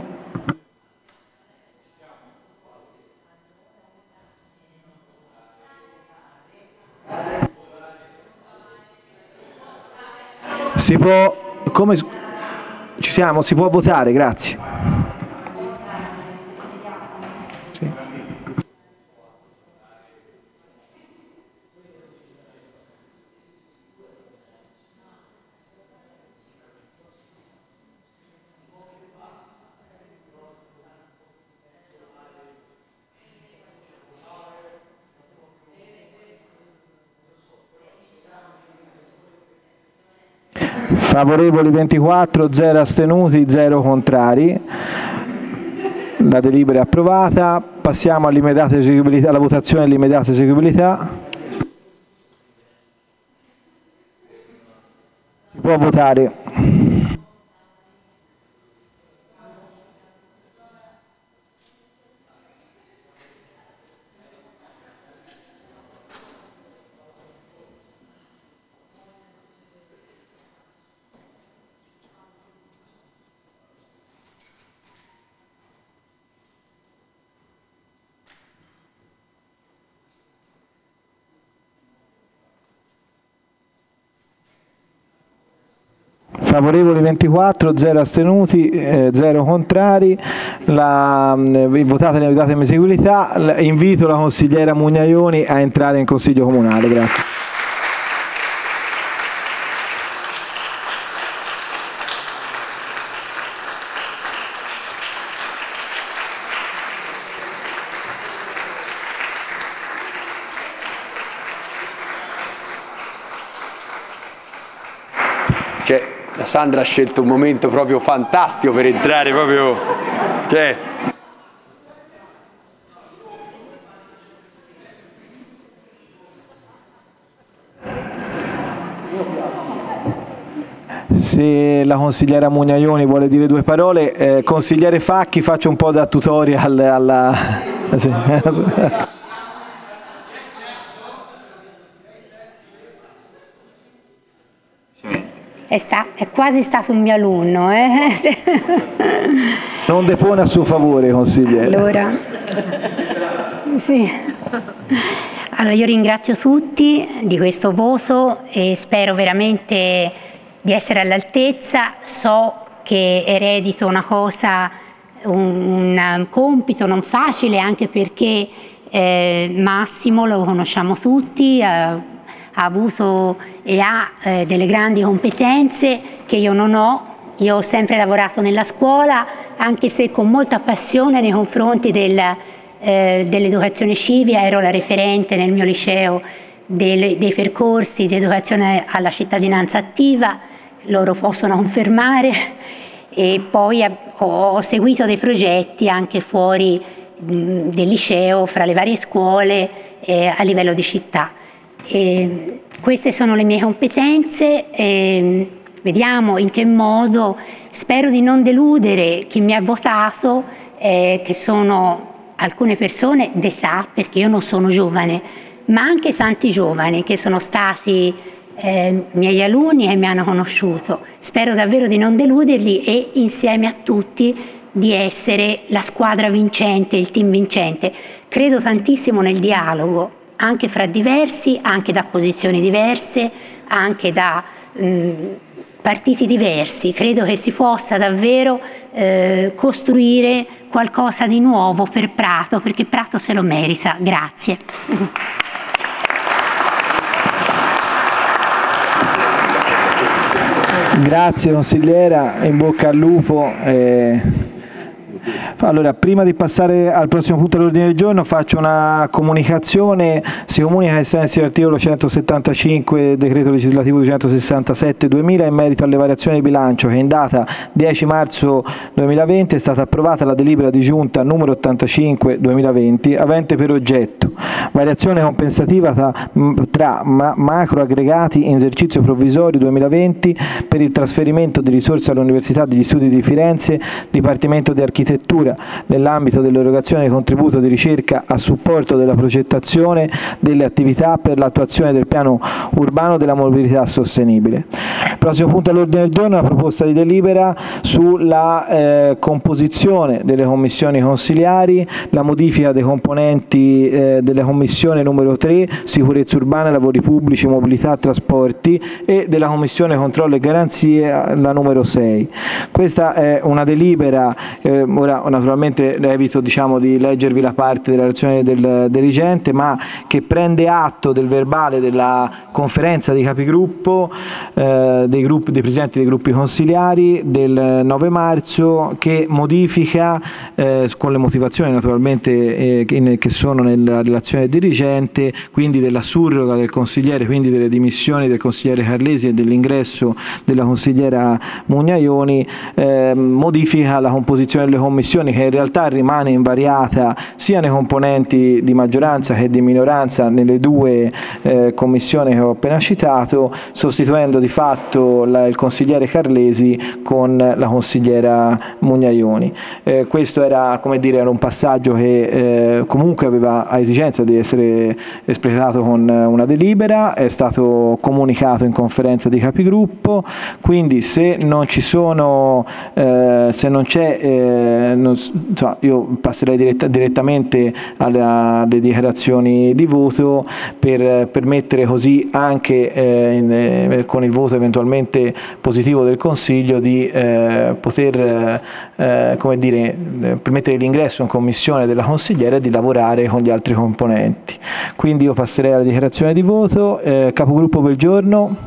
Speaker 1: Si può, come ci siamo? Si può votare, grazie. Sì. Favorevoli 24, 0 astenuti, 0 contrari. La delibera è approvata. Passiamo alla votazione dell'immediata eseguibilità. Si può votare. Favorevoli 24, 0 astenuti, 0 contrari. Votata l'immediata eseguibilità. Invito la consigliera Mugnaioni a entrare in Consiglio Comunale. Grazie.
Speaker 4: La Sandra ha scelto un momento proprio fantastico per entrare proprio.
Speaker 1: Se la consigliera Mugnaioni vuole dire due parole, consigliere Facchi, faccio un po' da tutorial alla...
Speaker 12: È quasi stato un mio alunno.
Speaker 1: Non depone a suo favore, consigliere.
Speaker 12: Allora, sì. Allora, io ringrazio tutti di questo voto e spero veramente di essere all'altezza. So che eredito una cosa, un compito non facile, anche perché Massimo lo conosciamo tutti, ha avuto e ha delle grandi competenze che io non ho. Io ho sempre lavorato nella scuola, anche se con molta passione nei confronti dell'educazione civica, ero la referente nel mio liceo dei percorsi di educazione alla cittadinanza attiva, loro possono confermare, e poi ho seguito dei progetti anche fuori del liceo, fra le varie scuole a livello di città. Queste sono le mie competenze. Vediamo in che modo, spero di non deludere chi mi ha votato, che sono alcune persone d'età, perché io non sono giovane, ma anche tanti giovani che sono stati miei alunni e mi hanno conosciuto. Spero davvero di non deluderli e insieme a tutti di essere la squadra vincente, il team vincente. Credo tantissimo nel dialogo, anche fra diversi, anche da posizioni diverse, anche da partiti diversi. Credo che si possa davvero costruire qualcosa di nuovo per Prato, perché Prato se lo merita. Grazie.
Speaker 1: Grazie consigliera, in bocca al lupo. Allora, prima di passare al prossimo punto all'ordine del giorno, faccio una comunicazione. Si comunica ai sensi dell'articolo 175 decreto legislativo 267/2000 in merito alle variazioni di bilancio, che in data 10 marzo 2020 è stata approvata la delibera di giunta numero 85/2020 avente per oggetto variazione compensativa tra macroaggregati in esercizio provvisorio 2020 per il trasferimento di risorse all'Università degli Studi di Firenze, Dipartimento di Architettura, nell'ambito dell'erogazione di contributo di ricerca a supporto della progettazione delle attività per l'attuazione del piano urbano della mobilità sostenibile. Prossimo punto all'ordine del giorno è la proposta di delibera sulla composizione delle commissioni consiliari, la modifica dei componenti della commissione numero 3, sicurezza urbana, lavori pubblici, mobilità, trasporti, e della commissione controllo e garanzie, la numero 6. Questa è una delibera, ora naturalmente evito di leggervi la parte della relazione del dirigente, ma che prende atto del verbale della conferenza dei capigruppo, dei presidenti dei gruppi consiliari del 9 marzo, che modifica, con le motivazioni naturalmente che sono nella relazione del dirigente, quindi della surroga del consigliere, quindi delle dimissioni del consigliere Carlesi e dell'ingresso della consigliera Mugnaioni, modifica la composizione delle commissioni, che in realtà rimane invariata sia nei componenti di maggioranza che di minoranza nelle due commissioni che ho appena citato, sostituendo di fatto il consigliere Carlesi con la consigliera Mugnaioni. Questo era, era un passaggio che comunque aveva esigenza di essere espletato con una delibera, è stato comunicato in conferenza di capigruppo, quindi se non ci sono, se non c'è, io passerei direttamente alle dichiarazioni di voto per permettere così anche con il voto eventualmente positivo del Consiglio di poter permettere l'ingresso in commissione della consigliera e di lavorare con gli altri componenti. Quindi io passerei alla dichiarazione di voto. Capogruppo per giorno.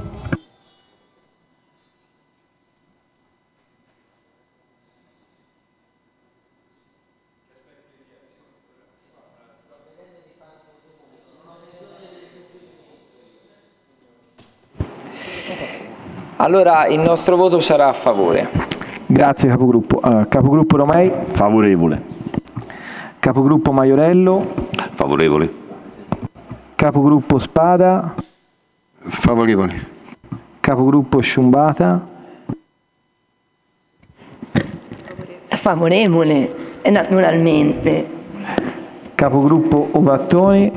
Speaker 6: Allora il nostro voto sarà a favore.
Speaker 1: Grazie capogruppo. Capogruppo Romei?
Speaker 7: Favorevole.
Speaker 1: Capogruppo Maiorello?
Speaker 3: Favorevole.
Speaker 1: Capogruppo Spada?
Speaker 8: Favorevole.
Speaker 1: Capogruppo Sciumbata?
Speaker 9: favorevole, naturalmente.
Speaker 1: Capogruppo Ovattoni.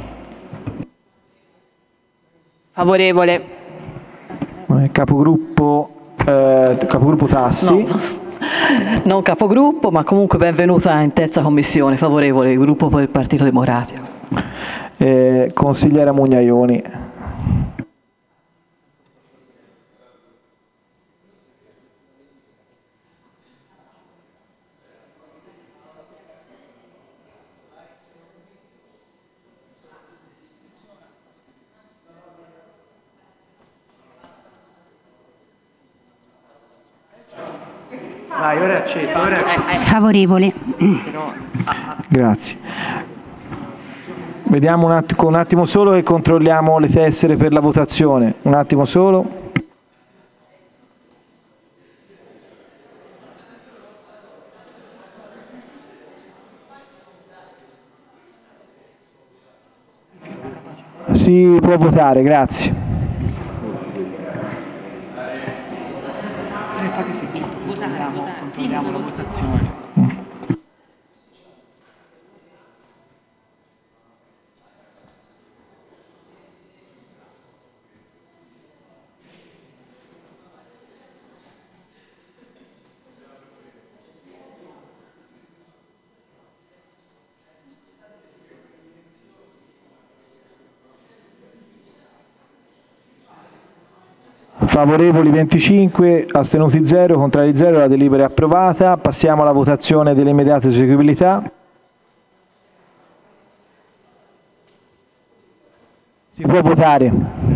Speaker 2: Favorevole.
Speaker 1: Capogruppo Tassi.
Speaker 13: Non capogruppo, ma comunque benvenuta in terza commissione, favorevole, il gruppo per il Partito Democratico.
Speaker 1: Consigliera Mugnaioni.
Speaker 5: Vai, ora è acceso, ora è acceso.
Speaker 12: Favorevole.
Speaker 1: Grazie. Vediamo un attimo solo e controlliamo le tessere per la votazione. Un attimo solo. Si può votare, grazie.
Speaker 13: Infatti si è detto, controlliamo la votazione.
Speaker 1: Favorevoli 25, astenuti 0, contrari 0, la delibera è approvata. Passiamo alla votazione dell'immediata eseguibilità. Si può votare.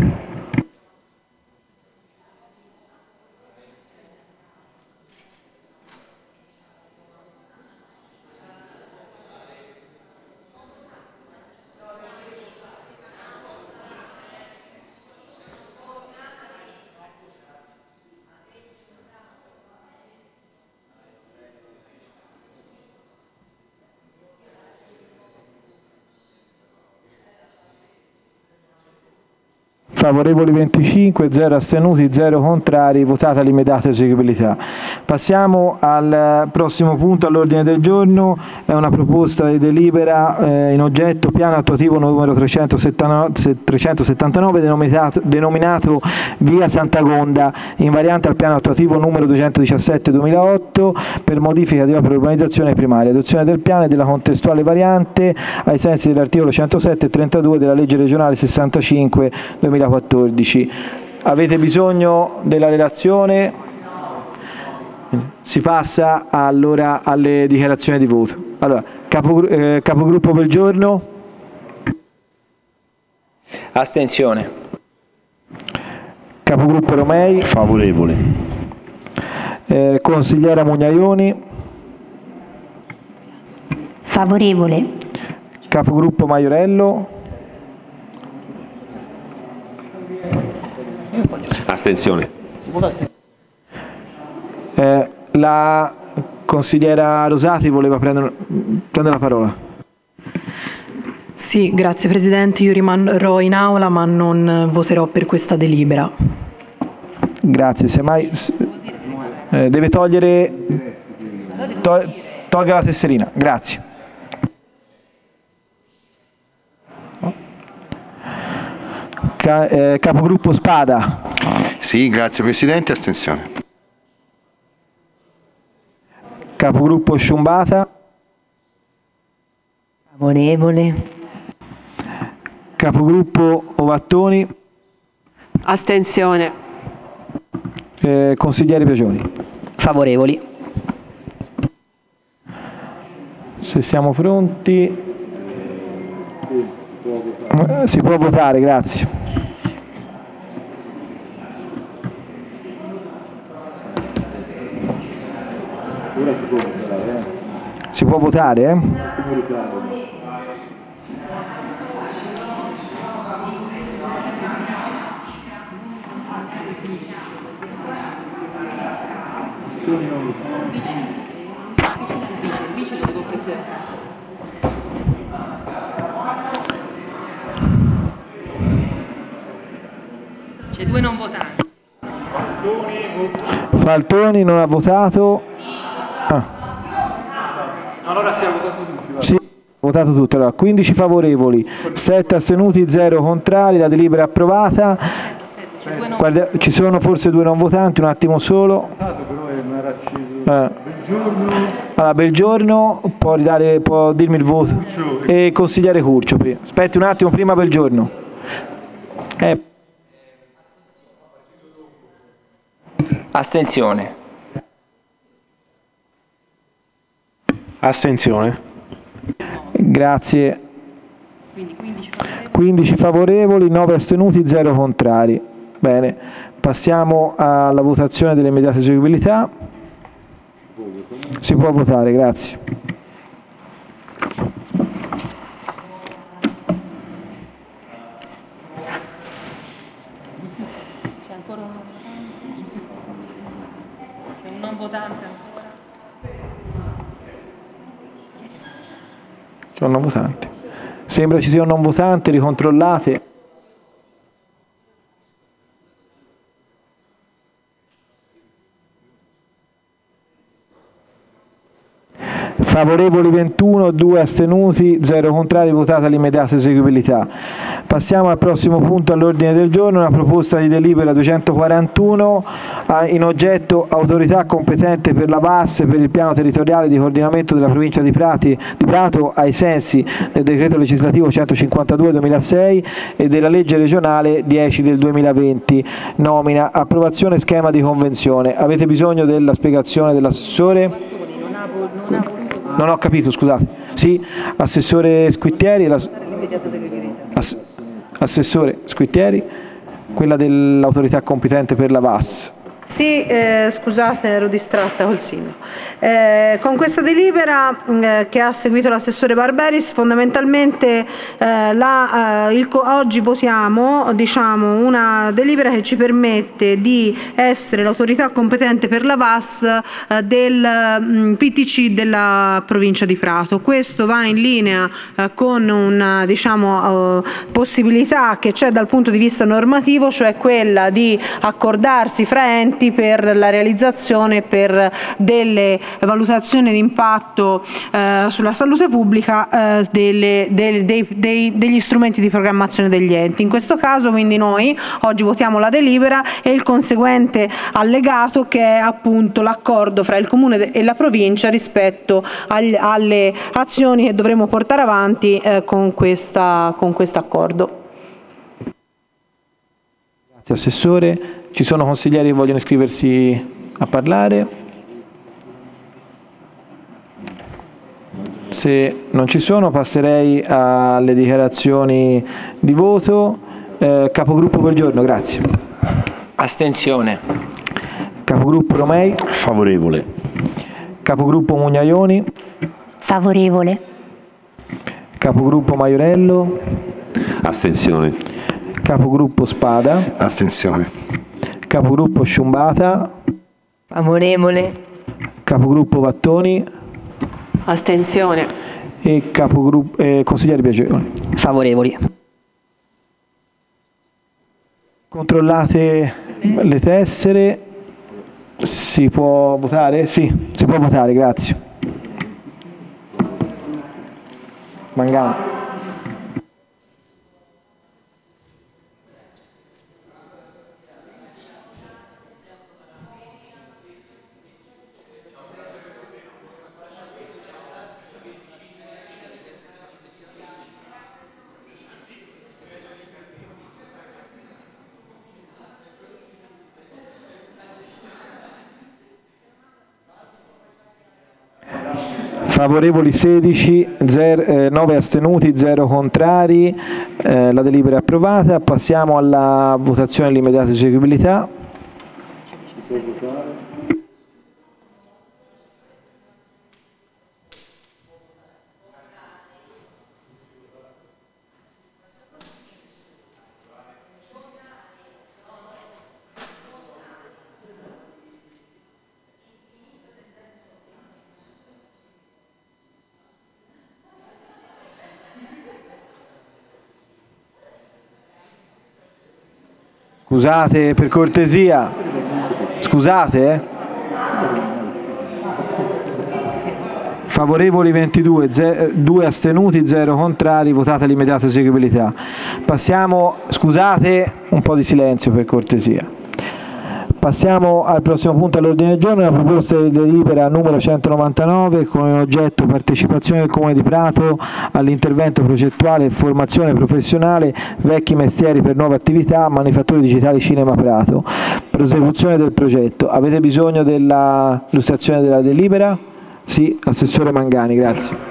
Speaker 1: Favorevoli 25, 0 astenuti, 0 contrari, votata l'immediata eseguibilità. Passiamo al prossimo punto all'ordine del giorno, è una proposta di delibera in oggetto piano attuativo numero 379 denominato Via Sant'Agonda, invariante al piano attuativo numero 217-2008 per modifica di opere di urbanizzazione primaria, adozione del piano e della contestuale variante ai sensi dell'articolo 107 e 32 della legge regionale 65/2014. Avete bisogno della relazione? Si passa allora alle dichiarazioni di voto. Allora, capogruppo per giorno?
Speaker 6: Astensione.
Speaker 1: Capogruppo Romei?
Speaker 7: Favorevole.
Speaker 1: Consigliera Mugnaioni?
Speaker 12: Favorevole. Capogruppo
Speaker 1: Maiorello?
Speaker 3: Astensione.
Speaker 1: La consigliera Rosati voleva prendere la parola.
Speaker 13: Sì, grazie Presidente, io rimarrò in aula ma non voterò per questa delibera.
Speaker 1: Grazie, semmai deve togliere tolga la tesserina, grazie. Capogruppo Spada.
Speaker 8: Sì, grazie Presidente, astensione.
Speaker 1: Capogruppo Sciumbata.
Speaker 9: Favorevole.
Speaker 1: Capogruppo Ovattoni.
Speaker 2: Astensione.
Speaker 1: Consiglieri Piagioni.
Speaker 10: Favorevoli.
Speaker 1: Se siamo pronti, si può votare, grazie. Si può votare, eh?
Speaker 2: C'è 2 non votanti.
Speaker 1: Faltoni non ha votato. Allora si è votato tutto. Sì, votato tutto. Allora, 15 favorevoli, 7 astenuti, 0 contrari, la delibera è approvata. Guarda, ci sono forse 2 non votanti, un attimo solo. Allora, Belgiorno può dirmi il voto. E consigliere Curcio. Aspetti un attimo, prima Belgiorno.
Speaker 6: Astensione.
Speaker 11: Astensione.
Speaker 1: Grazie. 15 favorevoli, 9 astenuti, 0 contrari. Bene, passiamo alla votazione delle immediate eseguibilità. Si può votare, grazie.
Speaker 2: C'è ancora un non votante? C'è un non votante ancora?
Speaker 1: C'è un non votante. Sembra ci sia un non votante, ricontrollate. Favorevoli 21, 2 astenuti, 0 contrari, votata l'immediata eseguibilità. Passiamo al prossimo punto all'ordine del giorno, una proposta di delibera 241, in oggetto autorità competente per la VAS per il piano territoriale di coordinamento della provincia di Prato ai sensi del decreto legislativo 152/2006 e della legge regionale 10 del 2020, nomina, approvazione schema di convenzione. Avete bisogno della spiegazione dell'assessore? Non ho capito, scusate. Sì, assessore Squittieri, assessore Squittieri, quella dell'autorità competente per la VAS.
Speaker 14: Sì, scusate, ero distratta col sindaco. Con questa delibera che ha seguito l'assessore Barberis, fondamentalmente oggi votiamo una delibera che ci permette di essere l'autorità competente per la VAS del PTC della provincia di Prato. Questo va in linea con una possibilità che c'è dal punto di vista normativo, cioè quella di accordarsi fra enti per la realizzazione per delle valutazioni di impatto sulla salute pubblica degli strumenti di programmazione degli enti. In questo caso quindi noi oggi votiamo la delibera e il conseguente allegato, che è appunto l'accordo fra il Comune e la provincia rispetto alle azioni che dovremo portare avanti con questo accordo.
Speaker 1: Grazie Assessore. Ci sono consiglieri che vogliono iscriversi a parlare? Se non ci sono passerei alle dichiarazioni di voto. Capogruppo Belgiorno, grazie.
Speaker 6: Astensione.
Speaker 1: Capogruppo Romei?
Speaker 7: Favorevole.
Speaker 1: Capogruppo Mugnaioni?
Speaker 12: Favorevole.
Speaker 1: Capogruppo Maiorello?
Speaker 3: Astensione.
Speaker 1: Capogruppo Spada?
Speaker 8: Astensione.
Speaker 1: Capogruppo Sciumbata?
Speaker 9: Favorevole.
Speaker 1: Capogruppo Vattoni?
Speaker 2: Astensione.
Speaker 1: E consiglieri Piacevoli?
Speaker 9: Favorevoli.
Speaker 1: Controllate le tessere. Si può votare? Sì, si può votare, grazie. Mangano. Favorevoli 16, 9 astenuti, 0 contrari, la delibera è approvata. Passiamo alla votazione dell'immediata eseguibilità. Scusate, per cortesia. Scusate. Favorevoli 22, 2 astenuti, 0 contrari, votata l'immediata eseguibilità. Passiamo, scusate, un po' di silenzio per cortesia. Passiamo al prossimo punto all'ordine del giorno, la proposta di delibera numero 199 con oggetto partecipazione del Comune di Prato all'intervento progettuale e formazione professionale vecchi mestieri per nuove attività, manifatture digitali Cinema Prato. Prosecuzione del progetto. Avete bisogno dell'illustrazione della delibera? Sì, Assessore Mangani, grazie.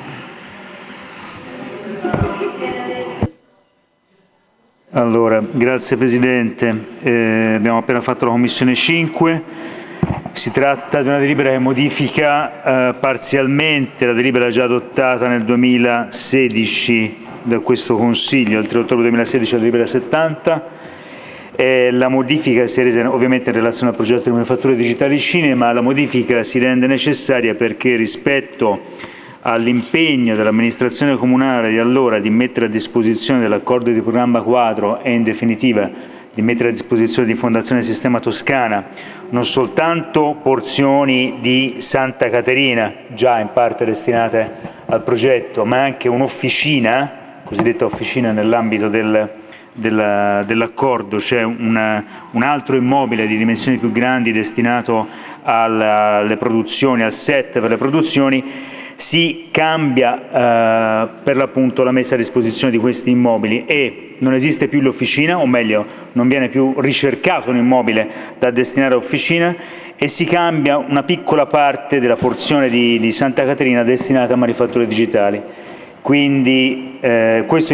Speaker 15: Allora, grazie Presidente. Abbiamo appena fatto la Commissione 5. Si tratta di una delibera che modifica parzialmente la delibera già adottata nel 2016 da questo Consiglio, il 3 ottobre 2016, la delibera 70. La modifica si è resa ovviamente in relazione al progetto di manifatture digitali cinema, la modifica si rende necessaria perché rispetto all'impegno dell'amministrazione comunale di allora di mettere a disposizione dell'accordo di programma quadro e in definitiva di mettere a disposizione di Fondazione Sistema Toscana non soltanto porzioni di Santa Caterina, già in parte destinate al progetto, ma anche un'officina, cosiddetta officina nell'ambito dell'accordo, cioè un altro immobile di dimensioni più grandi destinato alle produzioni, al set per le produzioni, si cambia per l'appunto la messa a disposizione di questi immobili e non esiste più l'officina, o meglio non viene più ricercato un immobile da destinare a officina e si cambia una piccola parte della porzione di Santa Caterina destinata a manifatture digitali. Quindi questo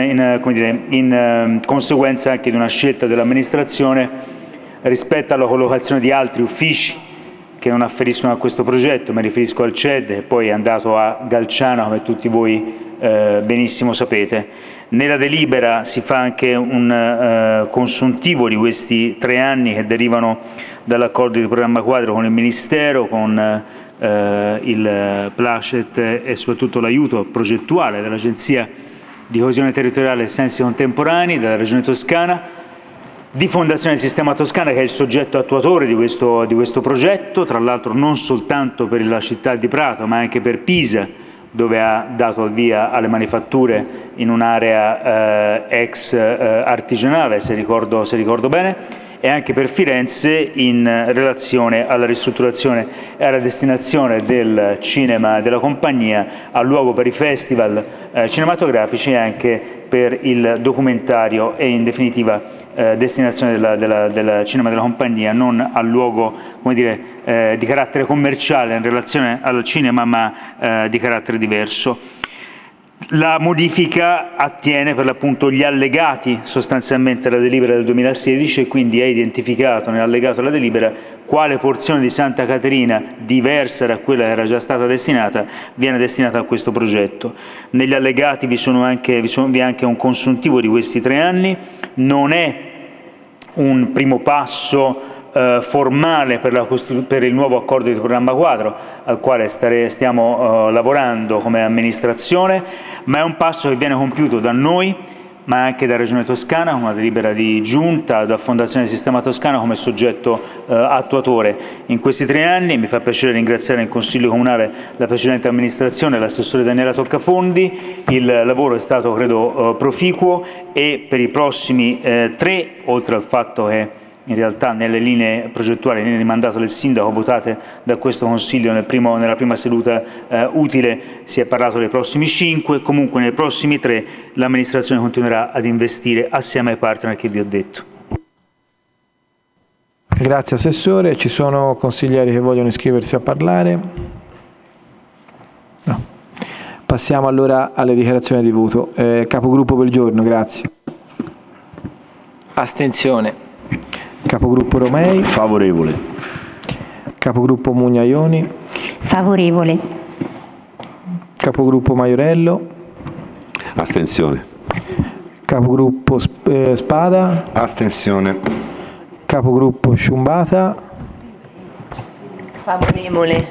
Speaker 15: in conseguenza anche di una scelta dell'amministrazione rispetto alla collocazione di altri uffici che non afferiscono a questo progetto, mi riferisco al CED, che poi è andato a Galciana, come tutti voi benissimo sapete. Nella delibera si fa anche un consuntivo di questi 3 anni che derivano dall'accordo di programma quadro con il Ministero, con il Placet e soprattutto l'aiuto progettuale dell'Agenzia di Coesione Territoriale Sensi Contemporanei, della Regione Toscana, di Fondazione Sistema Toscana, che è il soggetto attuatore di questo progetto, tra l'altro non soltanto per la città di Prato, ma anche per Pisa, dove ha dato il via alle manifatture in un'area ex artigianale, se ricordo bene, e anche per Firenze in relazione alla ristrutturazione e alla destinazione del cinema della compagnia a luogo per i festival cinematografici e anche per il documentario e in definitiva destinazione del cinema della compagnia non a luogo, come dire, di carattere commerciale in relazione al cinema, ma di carattere diverso. La modifica attiene per l'appunto gli allegati sostanzialmente alla delibera del 2016 e quindi è identificato nell'allegato alla delibera quale porzione di Santa Caterina, diversa da quella che era già stata destinata, viene destinata a questo progetto. Negli allegati vi è anche un consuntivo di questi 3 anni, non è un primo passo formale per il nuovo accordo di programma quadro al quale stiamo lavorando come amministrazione, ma è un passo che viene compiuto da noi, ma anche da Regione Toscana, con una delibera di giunta, da Fondazione Sistema Toscana come soggetto attuatore. In questi 3 anni mi fa piacere ringraziare in Consiglio Comunale la precedente amministrazione, l'assessore Daniela Toccafondi, il lavoro è stato credo proficuo e per i prossimi 3, oltre al fatto che in realtà nelle linee progettuali, nelle linee di mandato del Sindaco votate da questo Consiglio nella prima seduta utile, si è parlato dei prossimi 5, comunque nei prossimi 3 l'amministrazione continuerà ad investire assieme ai partner che vi ho detto.
Speaker 1: Grazie Assessore, ci sono consiglieri che vogliono iscriversi a parlare? No. Passiamo allora alle dichiarazioni di voto. Capogruppo per il giorno, grazie.
Speaker 6: Astensione.
Speaker 1: Capogruppo Romei.
Speaker 7: Favorevole.
Speaker 1: Capogruppo Mugnaioni.
Speaker 12: Favorevole.
Speaker 1: Capogruppo Maiorello.
Speaker 3: Astensione.
Speaker 1: Capogruppo Spada.
Speaker 8: Astensione.
Speaker 1: Capogruppo Sciumbata.
Speaker 9: Favorevole.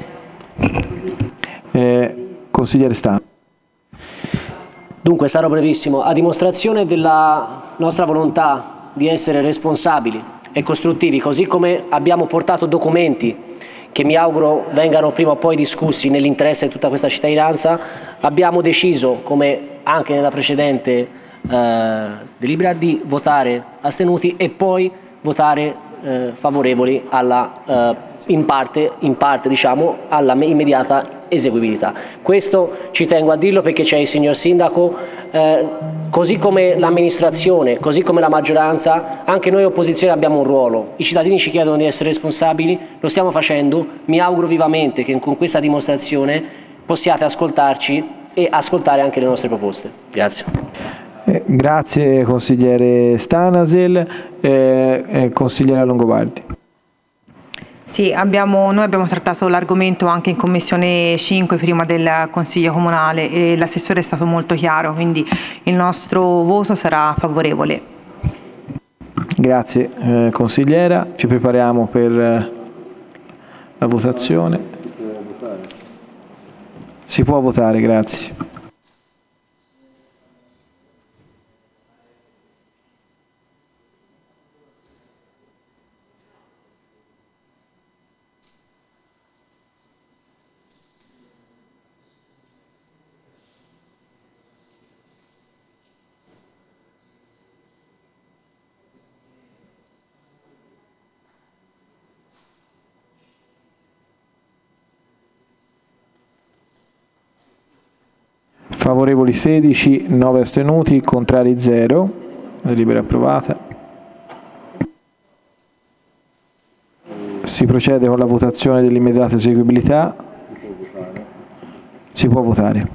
Speaker 1: Consigliere Stano.
Speaker 10: Dunque sarò brevissimo. A dimostrazione della nostra volontà di essere responsabili e costruttivi, così come abbiamo portato documenti che mi auguro vengano prima o poi discussi nell'interesse di tutta questa cittadinanza, abbiamo deciso, come anche nella precedente delibera, di votare astenuti e poi votare favorevoli in parte diciamo, alla immediata eseguibilità. Questo ci tengo a dirlo perché c'è il signor Sindaco, così come l'amministrazione, così come la maggioranza, anche noi opposizione abbiamo un ruolo. I cittadini ci chiedono di essere responsabili, lo stiamo facendo, mi auguro vivamente che con questa dimostrazione possiate ascoltarci e ascoltare anche le nostre proposte. Grazie.
Speaker 1: Grazie consigliere Stanasel. Consigliera Longobardi.
Speaker 16: Sì, noi abbiamo trattato l'argomento anche in Commissione 5 prima del Consiglio Comunale e l'assessore è stato molto chiaro, quindi il nostro voto sarà favorevole.
Speaker 1: Grazie consigliera, ci prepariamo per la votazione. Si può votare, grazie. Favorevoli 16, 9 astenuti, contrari 0. Delibera approvata. Si procede con la votazione dell'immediata eseguibilità. Si può votare.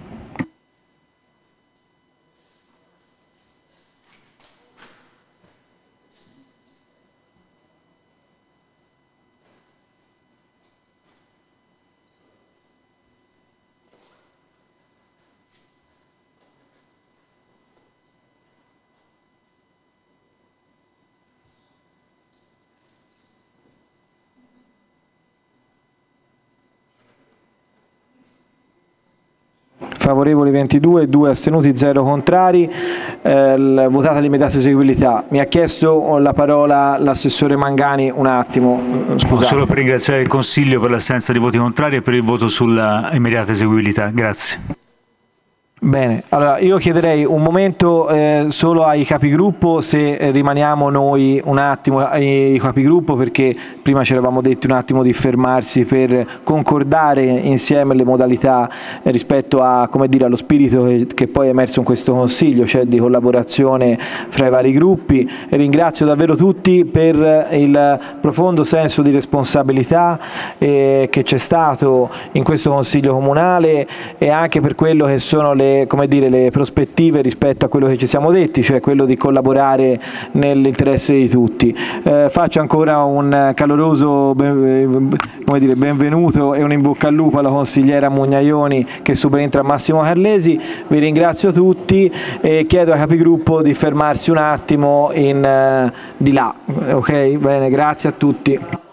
Speaker 1: Favorevoli 22, 2 astenuti, 0 contrari, votata l'immediata eseguibilità. Mi ha chiesto la parola l'assessore Mangani, un attimo, scusate.
Speaker 15: Solo per ringraziare il Consiglio per l'assenza di voti contrari e per il voto sulla immediata eseguibilità. Grazie.
Speaker 1: Bene, allora io chiederei un momento solo ai capigruppo, se rimaniamo noi un attimo ai capigruppo, perché prima ci eravamo detti un attimo di fermarsi per concordare insieme le modalità rispetto a, come dire, allo spirito che poi è emerso in questo Consiglio, cioè di collaborazione fra i vari gruppi. E ringrazio davvero tutti per il profondo senso di responsabilità che c'è stato in questo Consiglio Comunale e anche per quello che sono le prospettive rispetto a quello che ci siamo detti, cioè quello di collaborare nell'interesse di tutti. Faccio ancora un caloroso benvenuto e un in bocca al lupo alla consigliera Mugnaioni che subentra a Massimo Carlesi. Vi ringrazio tutti e chiedo ai capigruppo di fermarsi un attimo di là. Ok? Bene, grazie a tutti.